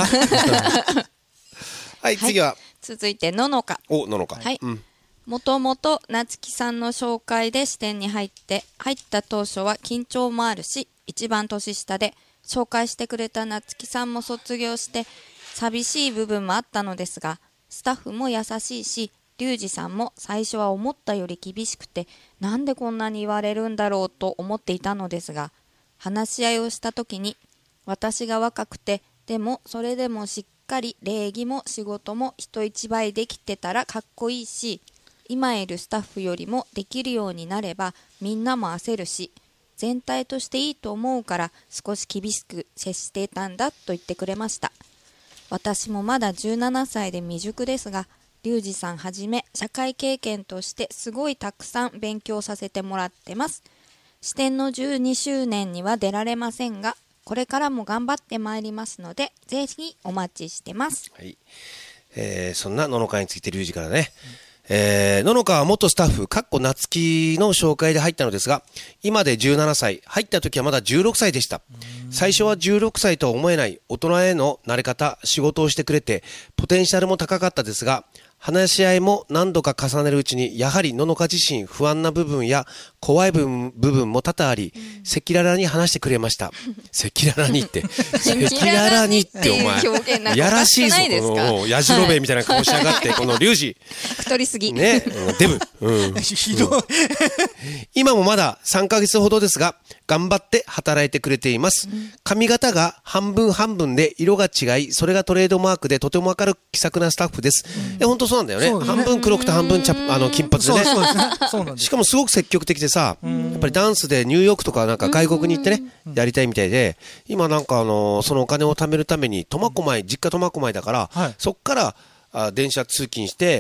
S3: はい、次は、
S2: 続いてののか。
S3: ののか。
S2: はい。もともと夏木さんの紹介で支店に入った当初は緊張もあるし、一番年下で紹介してくれた夏木さんも卒業して寂しい部分もあったのですが、スタッフも優しいし、リュウジさんも最初は思ったより厳しくて、なんでこんなに言われるんだろうと思っていたのですが、話し合いをした時に、私が若くてでもそれでもしっかり礼儀も仕事も人一倍できてたらかっこいいし、今いるスタッフよりもできるようになればみんなも焦るし、全体としていいと思うから少し厳しく接していたんだと言ってくれました。私もまだ17歳で未熟ですが、リュウジさんはじめ社会経験としてすごいたくさん勉強させてもらってます。支店の12周年には出られませんが、これからも頑張ってまいりますので、ぜひお待ちしてます。
S3: はい。そんなののかについてリュウジからね。ののかは元スタッフ夏木の紹介で入ったのですが、今で17歳、入った時はまだ16歳でした。最初は16歳とは思えない大人への慣れ方、仕事をしてくれてポテンシャルも高かったですが、話し合いも何度か重ねるうちに、やはりののか自身不安な部分や怖い部分も多々あり、赤裸々に話してくれました。赤裸々にって赤裸々にってお前やらしいぞ、やじろべえみたいな顔しやがって、このリュウジ
S2: 太りすぎ
S3: ね、デブ、
S1: ひどい。
S3: 今もまだ3ヶ月ほどですが頑張って働いてくれています。髪型が半分半分で色が違い、それがトレードマークでとても明るく気さくなスタッフです。本当そうなんだよね。半分黒くて半分金髪でね。しかもすごく積極的でさ、やっぱりダンスでニューヨークとかなんか外国に行ってね、やりたいみたいで、今なんかそのお金を貯めるために実家苫小牧だから、そっから電車通勤して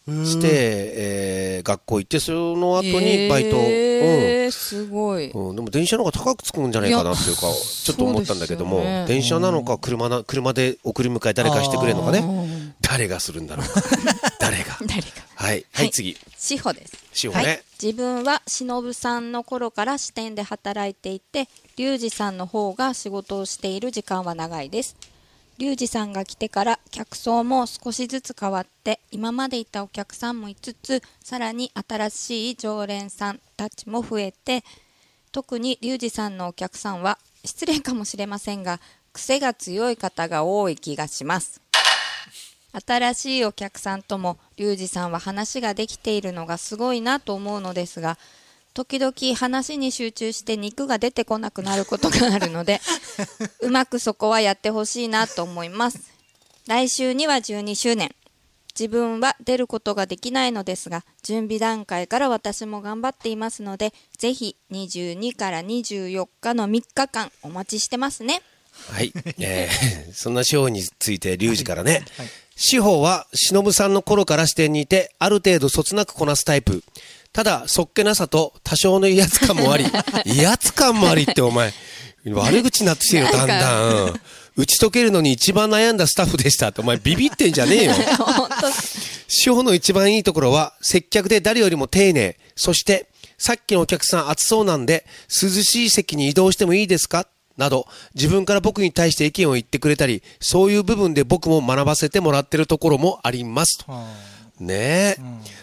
S3: 学校行って、その後にバイト。
S2: すごい。
S3: でも電車の方が高くつくんじゃないかなっていうか、ちょっと思ったんだけども、電車なのか車で送り迎え誰かしてくれるのかね。 誰がするんだろうか。誰が。
S2: 誰か。
S3: はい。はい、次。
S2: 志保です。
S3: 志保ね。
S2: 自分は忍さんの頃から支店で働いていて、龍二さんの方が仕事をしている時間は長いです。龍二さんが来てから客層も少しずつ変わって、今までいたお客さんもいつつ、さらに新しい常連さんたちも増えて、特に龍二さんのお客さんは失礼かもしれませんが、癖が強い方が多い気がします。新しいお客さんとも龍二さんは話ができているのがすごいなと思うのですが、時々話に集中して肉が出てこなくなることがあるのでうまくそこはやってほしいなと思います。来週には12周年。自分は出ることができないのですが、準備段階から私も頑張っていますので、ぜひ22から24日の3日間お待ちしてますね。
S3: はい。そんな志保について龍二からね。志保は忍さんの頃から支店にいて、ある程度そつなくこなすタイプ。ただ、そっけなさと多少の威圧感もあり、威圧感もありってお前、悪口になってきてるよ、だんだん。打ち解けるのに一番悩んだスタッフでしたって、お前ビビってんじゃねえよ。志保の一番いいところは、接客で誰よりも丁寧。そして、さっきのお客さん暑そうなんで、涼しい席に移動してもいいですかなど、自分から僕に対して意見を言ってくれたり、そういう部分で僕も学ばせてもらってるところもありますと。ねえ。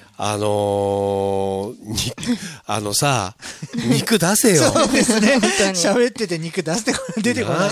S3: さ、肉出せよ。
S1: そうですね。喋ってて肉出てこない。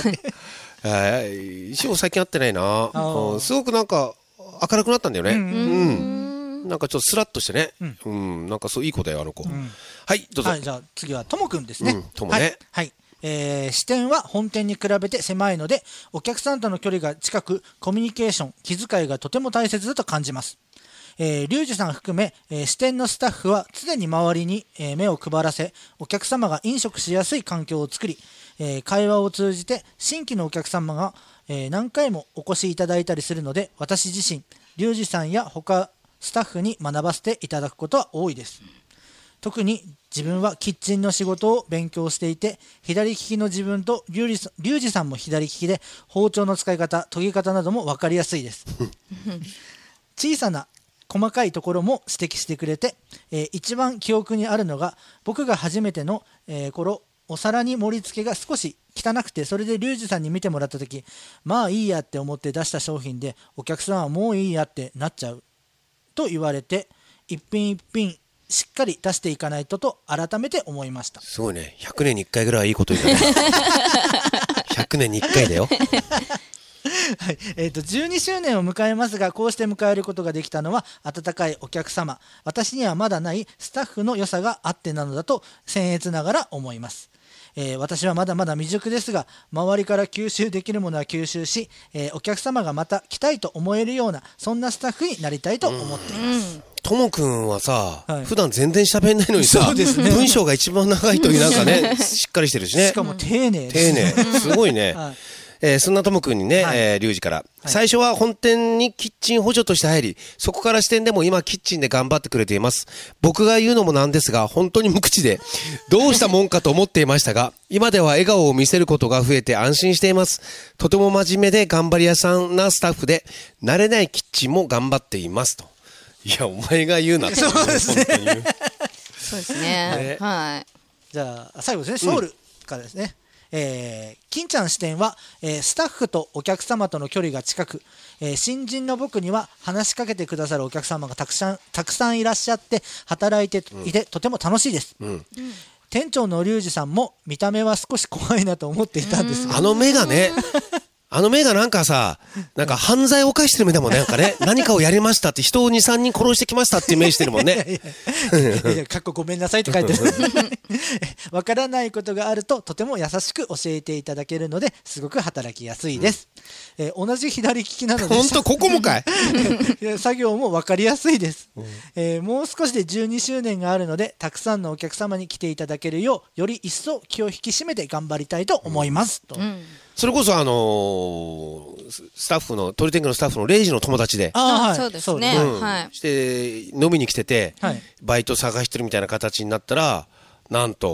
S3: 志保最近会ってないな。すごくなんか明るくなったんだよね。なんかちょっとスラッとしてね。なんかそういい子だよ、あの子。はい、どうぞ。
S1: じゃあ次はともくんですね。
S3: ともね。
S1: はい。支店は本店に比べて狭いので、お客さんとの距離が近く、コミュニケーション、気遣いがとても大切だと感じます。龍二さん含め、支店のスタッフは常に周りに、目を配らせ、お客様が飲食しやすい環境を作り、会話を通じて新規のお客様が、何回もお越しいただいたりするので、私自身、龍二さんや他スタッフに学ばせていただくことは多いです。特に自分はキッチンの仕事を勉強していて、左利きの自分と龍二さんも左利きで、包丁の使い方、研ぎ方なども分かりやすいです。小さな細かいところも指摘してくれて、一番記憶にあるのが、僕が初めての、頃、お皿に盛り付けが少し汚くて、それで龍二さんに見てもらった時、まあいいやって思って出した商品で、お客さんはもういいやってなっちゃうと言われて、一品一品しっかり出していかないとと改めて思いました。
S3: すごいね。100年に1回ぐらいはいいこと言うね。100年に1回だよ。
S1: はい、12周年を迎えますが、こうして迎えることができたのは温かいお客様、私にはまだないスタッフの良さがあってなのだと僭越ながら思います。私はまだまだ未熟ですが、周りから吸収できるものは吸収し、お客様がまた来たいと思えるような、そんなスタッフになりたいと思っています。
S3: ともくんはさ、普段全然喋んないのにさ、文章が一番長いというなんかね、しっかりしてるしね。
S1: しかも丁寧ですね。
S3: 丁寧。すごいね。そんなともくんにね、龍二から、最初は本店にキッチン補助として入り、そこから支店でも今キッチンで頑張ってくれています。僕が言うのもなんですが、本当に無口で、どうしたもんかと思っていましたが、今では笑顔を見せることが増えて安心しています。とても真面目で頑張り屋さんなスタッフで、慣れないキッチンも頑張っていますと。いや、お前が言うなって。
S1: そうですね。
S2: そうですね。はい。
S1: じゃあ、最後ですね、ソウルからですね。金ちゃん支店は、スタッフとお客様との距離が近く、新人の僕には話しかけてくださるお客様がたくさんいらっしゃって働いていて、とても楽しいです。店長の龍二さんも見た目は少し怖いなと思っていたんですが、
S3: あの目がね、あの目がなんかさ、なんか犯罪を犯してる目だもんね、なんかね。何かをやりましたって、人を2、3人殺してきましたってイメージしてるもんね。
S1: かっこごめんなさいって書いてる。わからないことがあると、とても優しく教えていただけるので、すごく働きやすいです。同じ左利きなので、
S3: 本当ここもかい。
S1: 作業もわかりやすいです。もう少しで12周年があるので、たくさんのお客様に来ていただけるよう、より一層気を引き締めて頑張りたいと思います。と。
S3: それこそスタッフのトリテングのスタッフのレイジの友達で、
S2: そうですね。
S3: して飲みに来てて、バイト探してるみたいな形になったら、なんと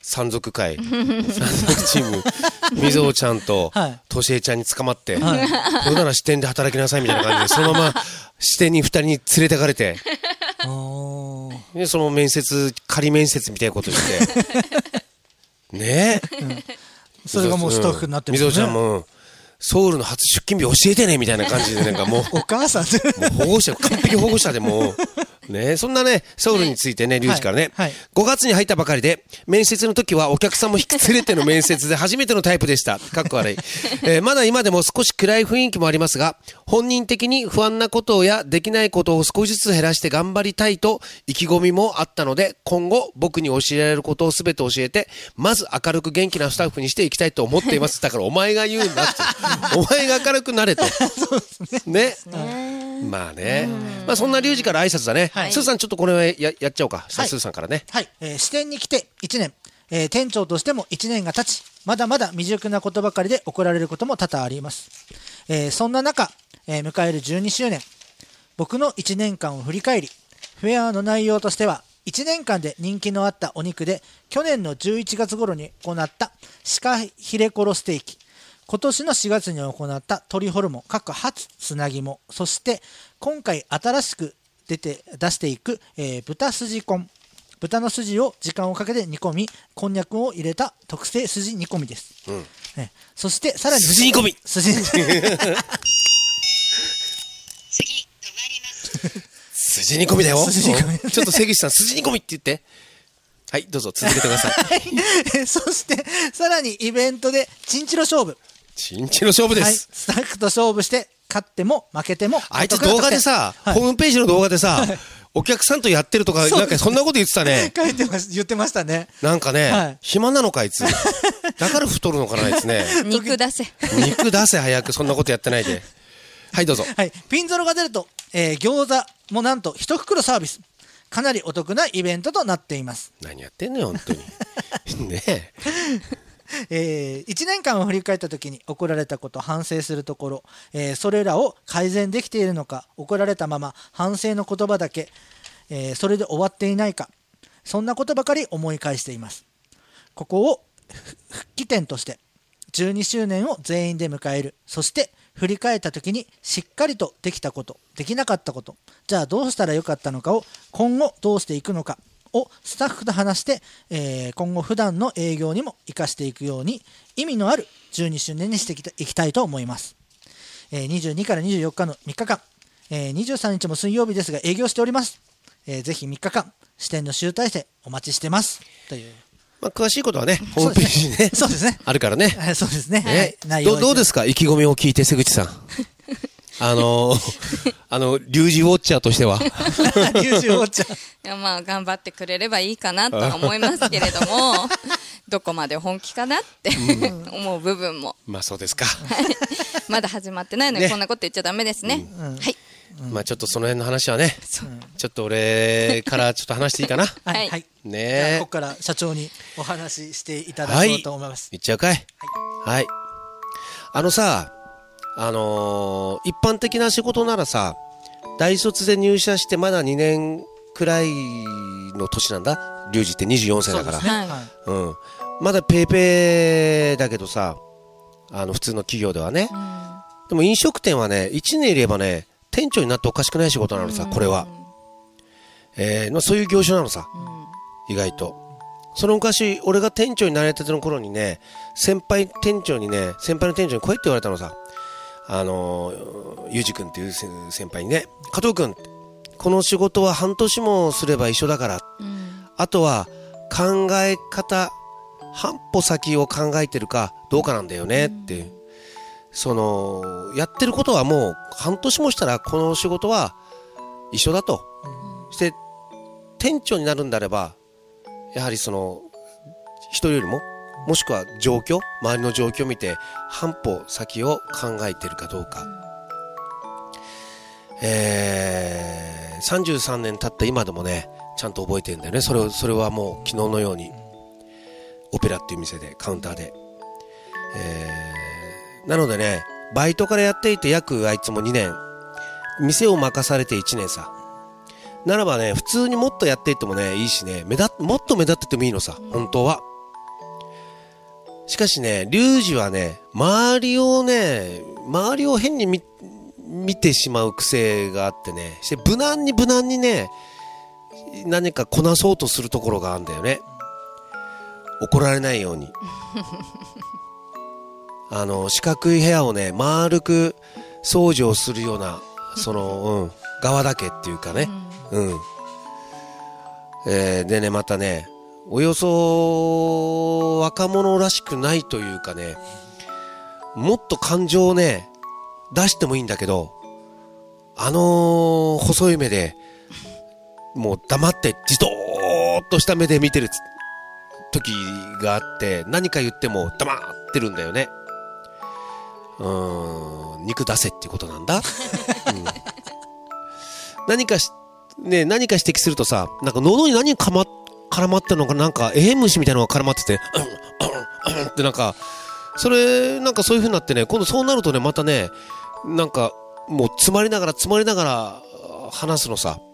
S3: 山賊会山賊チームみぞおちゃんと
S1: はい
S3: としえちゃんに捕まって、これなら支店で働きなさいみたいな感じでそのまま支店に2人に連れてかれて
S1: おー
S3: でその面接仮面接みたいなことしてねえ、
S1: それがもうスタッフになってる
S3: みぞお
S1: んですね。
S3: ちゃんもソウルの初出勤日教えてねみたいな感じでなんかもう
S1: お母さんで
S3: 保護者、完璧保護者でもう、ね、そんなね、ソウルについてね、リュウジからね、
S1: はいはい
S3: 5月に入ったばかりで、面接の時はお客さんも引き連れての面接で初めてのタイプでした。かっこ悪い。まだ今でも少し暗い雰囲気もありますが、本人的に不安なことやできないことを少しずつ減らして頑張りたいと意気込みもあったので、今後僕に教えられることを全て教えて、まず明るく元気なスタッフにしていきたいと思っています。だからお前が言うんだって。お前が明るくなれと。ね。まあね。まあそんなリュウジから挨拶だね。
S1: はい
S3: スーさんちょっとこれはやっちゃおうか。スーさんからね。
S1: はい、支店に来て1年、店長としても1年が経ち、まだまだ未熟なことばかりで怒られることも多々あります。そんな中、迎える12周年、僕の1年間を振り返り、フェアの内容としては、1年間で人気のあったお肉で、去年の11月頃に行った鹿ヒレコロステーキ、今年の4月に行った鶏ホルモン、初砂肝、そして今回新しく出していく、豚筋コン、豚の筋を時間をかけて煮込み、こんにゃくを入れた特製筋煮込みです。そしてさらに
S3: 筋煮込み
S1: 筋煮
S3: 筋煮込みだよ。
S1: 筋煮込み
S3: ちょっと関口さん、筋煮込みって言って。はい、どうぞ続けてください。
S1: そしてさらにイベントでチンチロ勝負、
S3: チンチロ勝負で
S1: はい、
S3: す。
S1: スタッフと勝負して勝っても負けても
S3: あいつ動画でさ、
S1: はい
S3: ホームページの動画でさ、お客さんとやってるとか、
S1: そう
S3: なんかそんなこと言ってたね。
S1: 書いてます言ってましたね。
S3: なんかね、
S1: はい
S3: 暇なのかあいつ。だから太るのかなあいつね。
S2: 肉出せ。
S3: 肉出せ早く、そんなことやってないで。はい、どうぞ。
S1: はい、ピンゾロが出ると、餃子もなんと1袋サービス、かなりお得なイベントとなっています。
S3: 何やってんのよ、本当に。ねえ。
S1: 1年間を振り返った時に怒られたこと反省するところ、それらを改善できているのか、怒られたまま反省の言葉だけ、それで終わっていないか、そんなことばかり思い返しています。ここを復帰点として12周年を全員で迎える、そして振り返った時にしっかりとできたこと、できなかったこと、じゃあどうしたらよかったのかを今後どうしていくのかをスタッフと話して、今後普段の営業にも生かしていくように意味のある12周年にしていきたいと思います。22から24日の3日間、23日も水曜日ですが営業しております。ぜひ3日間支店の集大成お待ちしてますという。
S3: まあ、詳しいことはね、ホームページにね、
S1: そうですね。
S3: あるからね。
S1: そうですね。
S3: ね
S1: はい内容は
S3: どうですか意気込みを聞いて、瀬口さん。リュウジウォッチャーとしては。
S1: リュウジウォッチャー
S2: いやまあ頑張ってくれればいいかなとは思いますけれどもどこまで本気かなって思う部分も
S3: まあそうですか。
S2: まだ始まってないのに
S3: ね
S2: こんなこと言っちゃダメですね、はい
S3: まあちょっとその辺の話はね、ちょっと俺からちょっと話していいかな。
S2: はい
S1: はい。
S3: ね
S1: じゃあ
S3: え
S1: ここ。から社長にお話ししていただこうと思います。
S3: いっちゃうかい。はい。さ、一般的な仕事ならさ、大卒で入社してまだ2年くらいの年なんだ。リュウジって24歳だから。
S1: そうですね。
S2: はい
S1: はい
S3: うん。まだペーペーだけどさ、普通の企業ではね。でも飲食店はね、1年いればね、店長になっておかしくない仕事なのさ、これは。まあそういう業種なのさ、意外と。その昔、俺が店長になれたての頃にね、先輩の店長にこうやって言われたのさ、ゆうじくんっていう先輩にね、加藤くん、この仕事は半年もすれば一緒だから、あとは考え方、半歩先を考えてるかどうかなんだよねっていう。やってることはもう半年もしたらこの仕事は一緒だと。して店長になるんであればやはり人よりももしくは周りの状況を見て半歩先を考えてるかどうか。33年経った今でもねちゃんと覚えてるんだよね。それはもう昨日のようにオペラっていう店でカウンターで、なのでねバイトからやっていて約あいつも2年店を任されて1年さならばね普通にもっとやっていってもねいいしねもっと目立っててもいいのさ本当はしかしね、リュウジはね、周りを変に見てしまう癖があってね、して無難にね、何かこなそうとするところがあるんだよね。怒られないように。四角い部屋をね、丸く掃除をするような、側だけっていうかね。でね、またね、およそ若者らしくないというかね、もっと感情をね、出してもいいんだけど、細い目で、もう黙ってじとーっとした目で見てる時があって、何か言っても黙ってるんだよね。肉出せっていうことなんだ。何か指摘するとさ、なんか喉に何絡まってるのか、なんか虫みたいなのが絡まってて、ってなんか、そういう風になってね、今度そうなるとね、またね、なんか、もう詰まりながら話すのさ。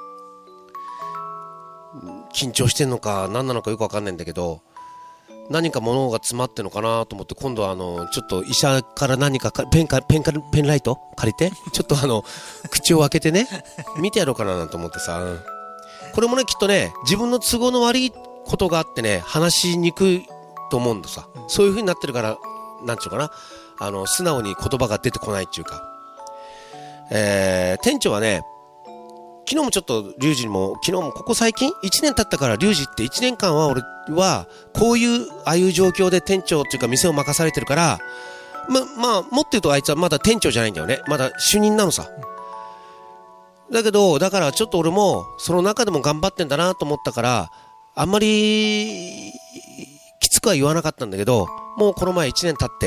S3: 緊張してんのか何なのかよくわかんないんだけど、何か物が詰まってんのかなと思って、今度はちょっと医者から何かペンライト借りて、ちょっと口を開けてね、見てやろうかなと思ってさ、これもね、きっとね、自分の都合の悪いことがあってね、話しにくいと思うんださ。そういう風になってるから、なんちゅうかな、素直に言葉が出てこないっていうか。店長はね、昨日もちょっとリュウジにも、昨日もここ最近1年経ったから、リュウジって1年間は俺はこういうああいう状況で店長っていうか店を任されてるから、まあもっと言うとあいつはまだ店長じゃないんだよね。まだ主任なのさ。だけど、だからちょっと俺もその中でも頑張ってんだなと思ったから、あんまりきつくは言わなかったんだけど、もうこの前1年経って、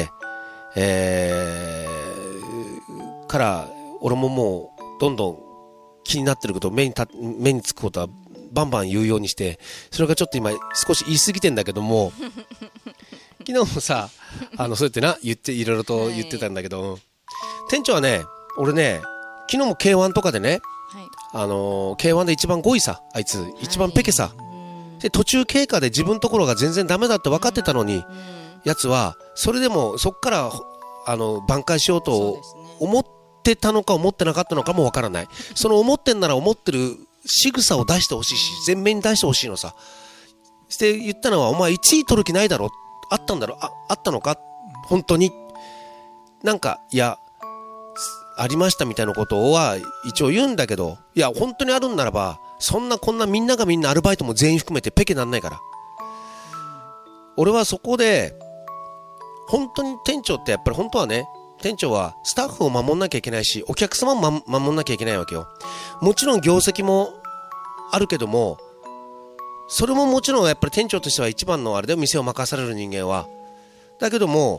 S3: から俺ももうどんどん気になってることを目につくことはバンバン言うようにして、それがちょっと今少し言い過ぎてんだけども、昨日もさ、そうやっていろいろと言ってたんだけど、店長はね、俺ね、昨日も K1 とかでね、K1 で一番5位さ、あいつ一番ペケさ、で途中経過で自分のところが全然ダメだって分かってたのに、やつはそれでもそっから挽回しようと思ってたのか思ってなかったのかも分からない。その思ってんなら思ってる仕草を出してほしいし、前面に出してほしいのさ。して言ったのは、お前1位取る気ないだろ、あったんだろ、あったのか本当に、なんかいやありましたみたいなことは一応言うんだけど、いや本当にあるんならば、そんなこんなみんながみんなアルバイトも全員含めてペケなんないから。俺はそこで本当に店長ってやっぱり本当はね、店長はスタッフを守んなきゃいけないし、お客様も守んなきゃいけないわけよ。もちろん業績もあるけども、それももちろんやっぱり店長としては一番のあれで店を任される人間は。だけども、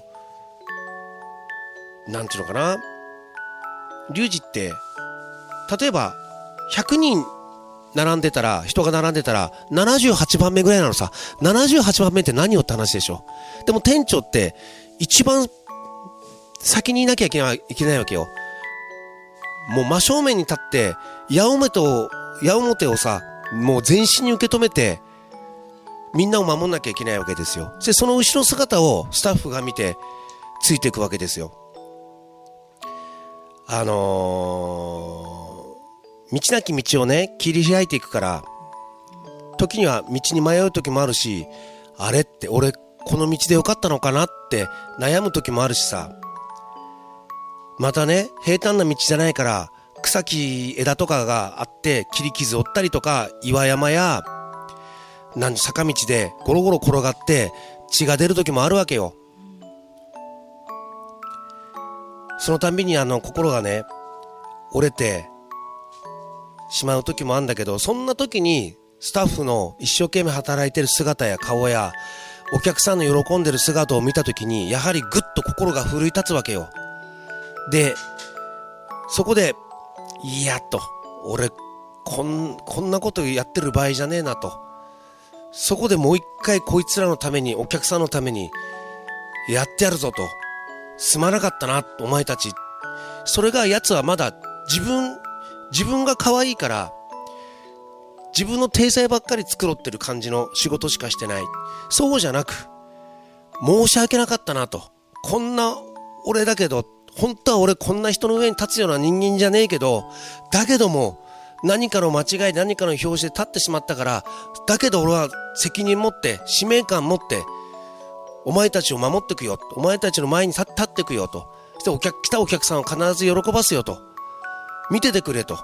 S3: なんていうのかな、リュウジって例えば100人並んでたら、人が並んでたら78番目ぐらいなのさ。78番目って何よって話でしょ。でも店長って一番先にいなきゃいけないわけよ。もう真正面に立って矢面をさ、もう全身に受け止めてみんなを守んなきゃいけないわけですよ。でその後ろ姿をスタッフが見てついていくわけですよ。道なき道をね、切り開いていくから、時には道に迷う時もあるし、あれって俺この道でよかったのかなって悩む時もあるしさ。またね、平坦な道じゃないから草木枝とかがあって切り傷を負ったりとか、岩山や坂道でゴロゴロ転がって血が出る時もあるわけよ。そのたんびに心がね折れてしまう時もあるんだけど、そんな時にスタッフの一生懸命働いてる姿や顔やお客さんの喜んでる姿を見た時に、やはりぐっと心が奮い立つわけよ。でそこでいやと、俺こんなことやってる場合じゃねえなと、そこでもう一回こいつらのために、お客さんのためにやってやるぞと、すまなかったなお前たち。それが奴はまだ自分が可愛いから自分の体裁ばっかり作ろってる感じの仕事しかしてない。そうじゃなく、 申し訳なかったなと。こんな俺だけど、本当は俺こんな人の上に立つような人間じゃねえけど、だけども何かの間違い、何かの拍子で立ってしまったから、だけど俺は責任持って、使命感持ってお前たちを守ってくよ、お前たちの前に立ってくよと。そして来たお客さんを必ず喜ばすよと、見ててくれと。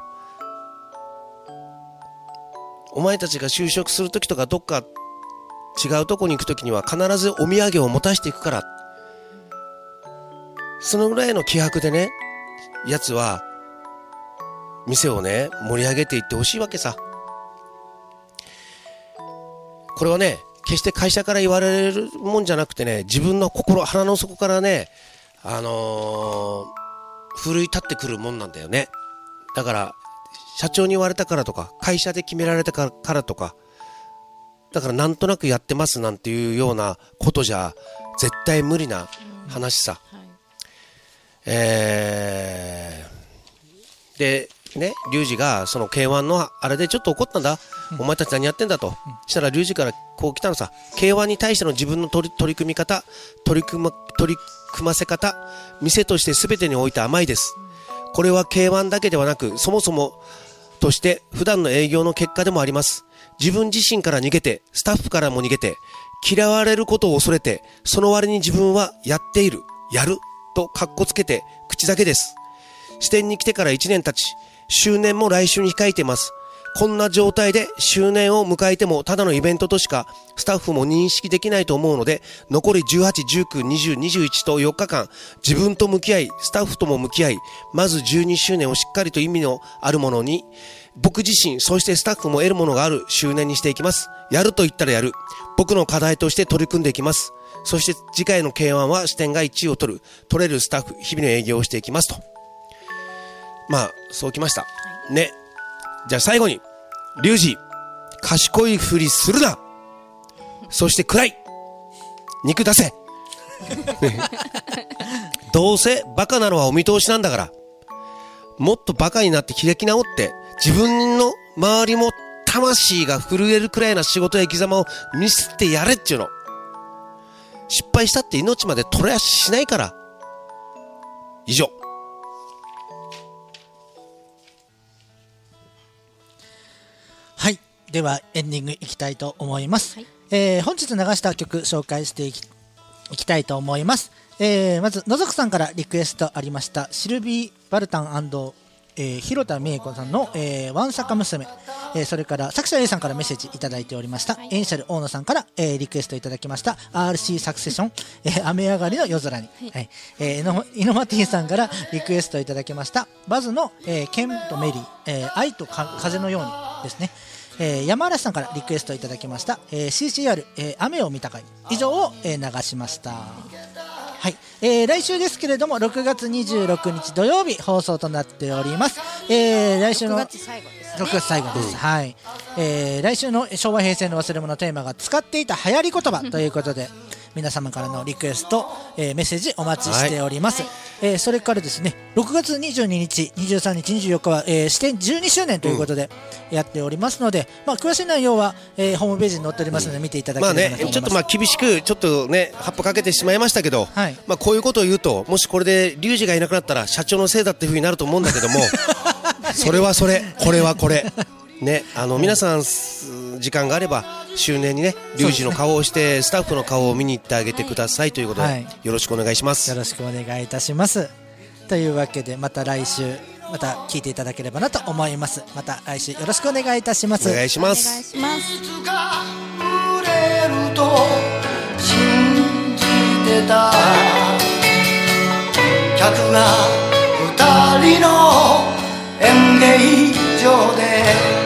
S3: お前たちが就職するときとかどっか違うとこに行くときには必ずお土産を持たしていくから。そのぐらいの気迫でね、奴は店をね盛り上げていってほしいわけさ。これはね、決して会社から言われるもんじゃなくてね、自分の心、腹の底からね、奮い立ってくるもんなんだよね。だから社長に言われたからとか、会社で決められたからとか、だからなんとなくやってますなんていうようなことじゃ絶対無理な話さ。でね、リュウジがその K1 のあれでちょっと怒ったんだ、お前たち何やってんだと。したらリュウジからこう来たのさ。 K1 に対しての自分の取り組み方、取り組ませ方、店として全てにおいて甘いです。これは K1 だけではなく、そもそもとして普段の営業の結果でもあります。自分自身から逃げて、スタッフからも逃げて、嫌われることを恐れて、その割に自分はやっている、やるとカッコつけて口だけです。支店に来てから1年経ち、周年も来週に控えています。こんな状態で周年を迎えてもただのイベントとしかスタッフも認識できないと思うので、残り18、19、20、21と4日間自分と向き合い、スタッフとも向き合い、まず12周年をしっかりと意味のあるものに、僕自身そしてスタッフも得るものがある周年にしていきます。やると言ったらやる。僕の課題として取り組んでいきます。そして次回の K1 は支店が1位を取れるスタッフ、日々の営業をしていきますと。まあそうきましたね。じゃあ最後に、リュウジ、賢いふりするな。そして暗い。肉出せ。どうせバカなのはお見通しなんだから、もっとバカになって開き直って、自分の周りも魂が震えるくらいな仕事や生き様を見せてやれっていうの。失敗したって命まで取れやしないから。以上。
S1: はい、ではエンディングいきたいと思います。本日流した曲紹介していきたいと思います。まずのぞくさんからリクエストありましたシルビー・バルタン&広田美恵子さんの、ワンサカ娘、それから作者 A さんからメッセージいただいておりました、エンシャル大野さんから、リクエストいただきました RC サクセション、雨上がりの夜空に、イノマティさんからリクエストいただきましたバズの、ケンとメリー、愛と風のようにですね。山嵐さんからリクエストいただきました、CCR、雨を見た会、以上を、流しました。はい、来週ですけれども6月26日土曜日放送となっております。来週の6月最後です、はい。来週の昭和平成の忘れ物テーマが使っていた流行り言葉ということで皆様からのリクエスト、メッセージお待ちしております。それからですね、6月22日、23日、24日は、支店12周年ということでやっておりますので、詳しい内容は、ホームページに載っておりますので見ていただければなと思います。
S3: ちょっと厳しくちょっとね葉っぱかけてしまいましたけど、こういうことを言うと、もしこれでリュウジがいなくなったら社長のせいだっていう風になると思うんだけどもそれはそれ、これはこれね、皆さん時間があれば周年にねリュウジの顔をしてスタッフの顔を見に行ってあげてくださいということで、よろしくお願いします。
S1: よろしくお願いいたします。というわけでまた来週また聞いていただければなと思います。また来週よろしくお願いいたします。
S3: お願いします。
S5: いつか売れると信じてた客が二人の演芸場で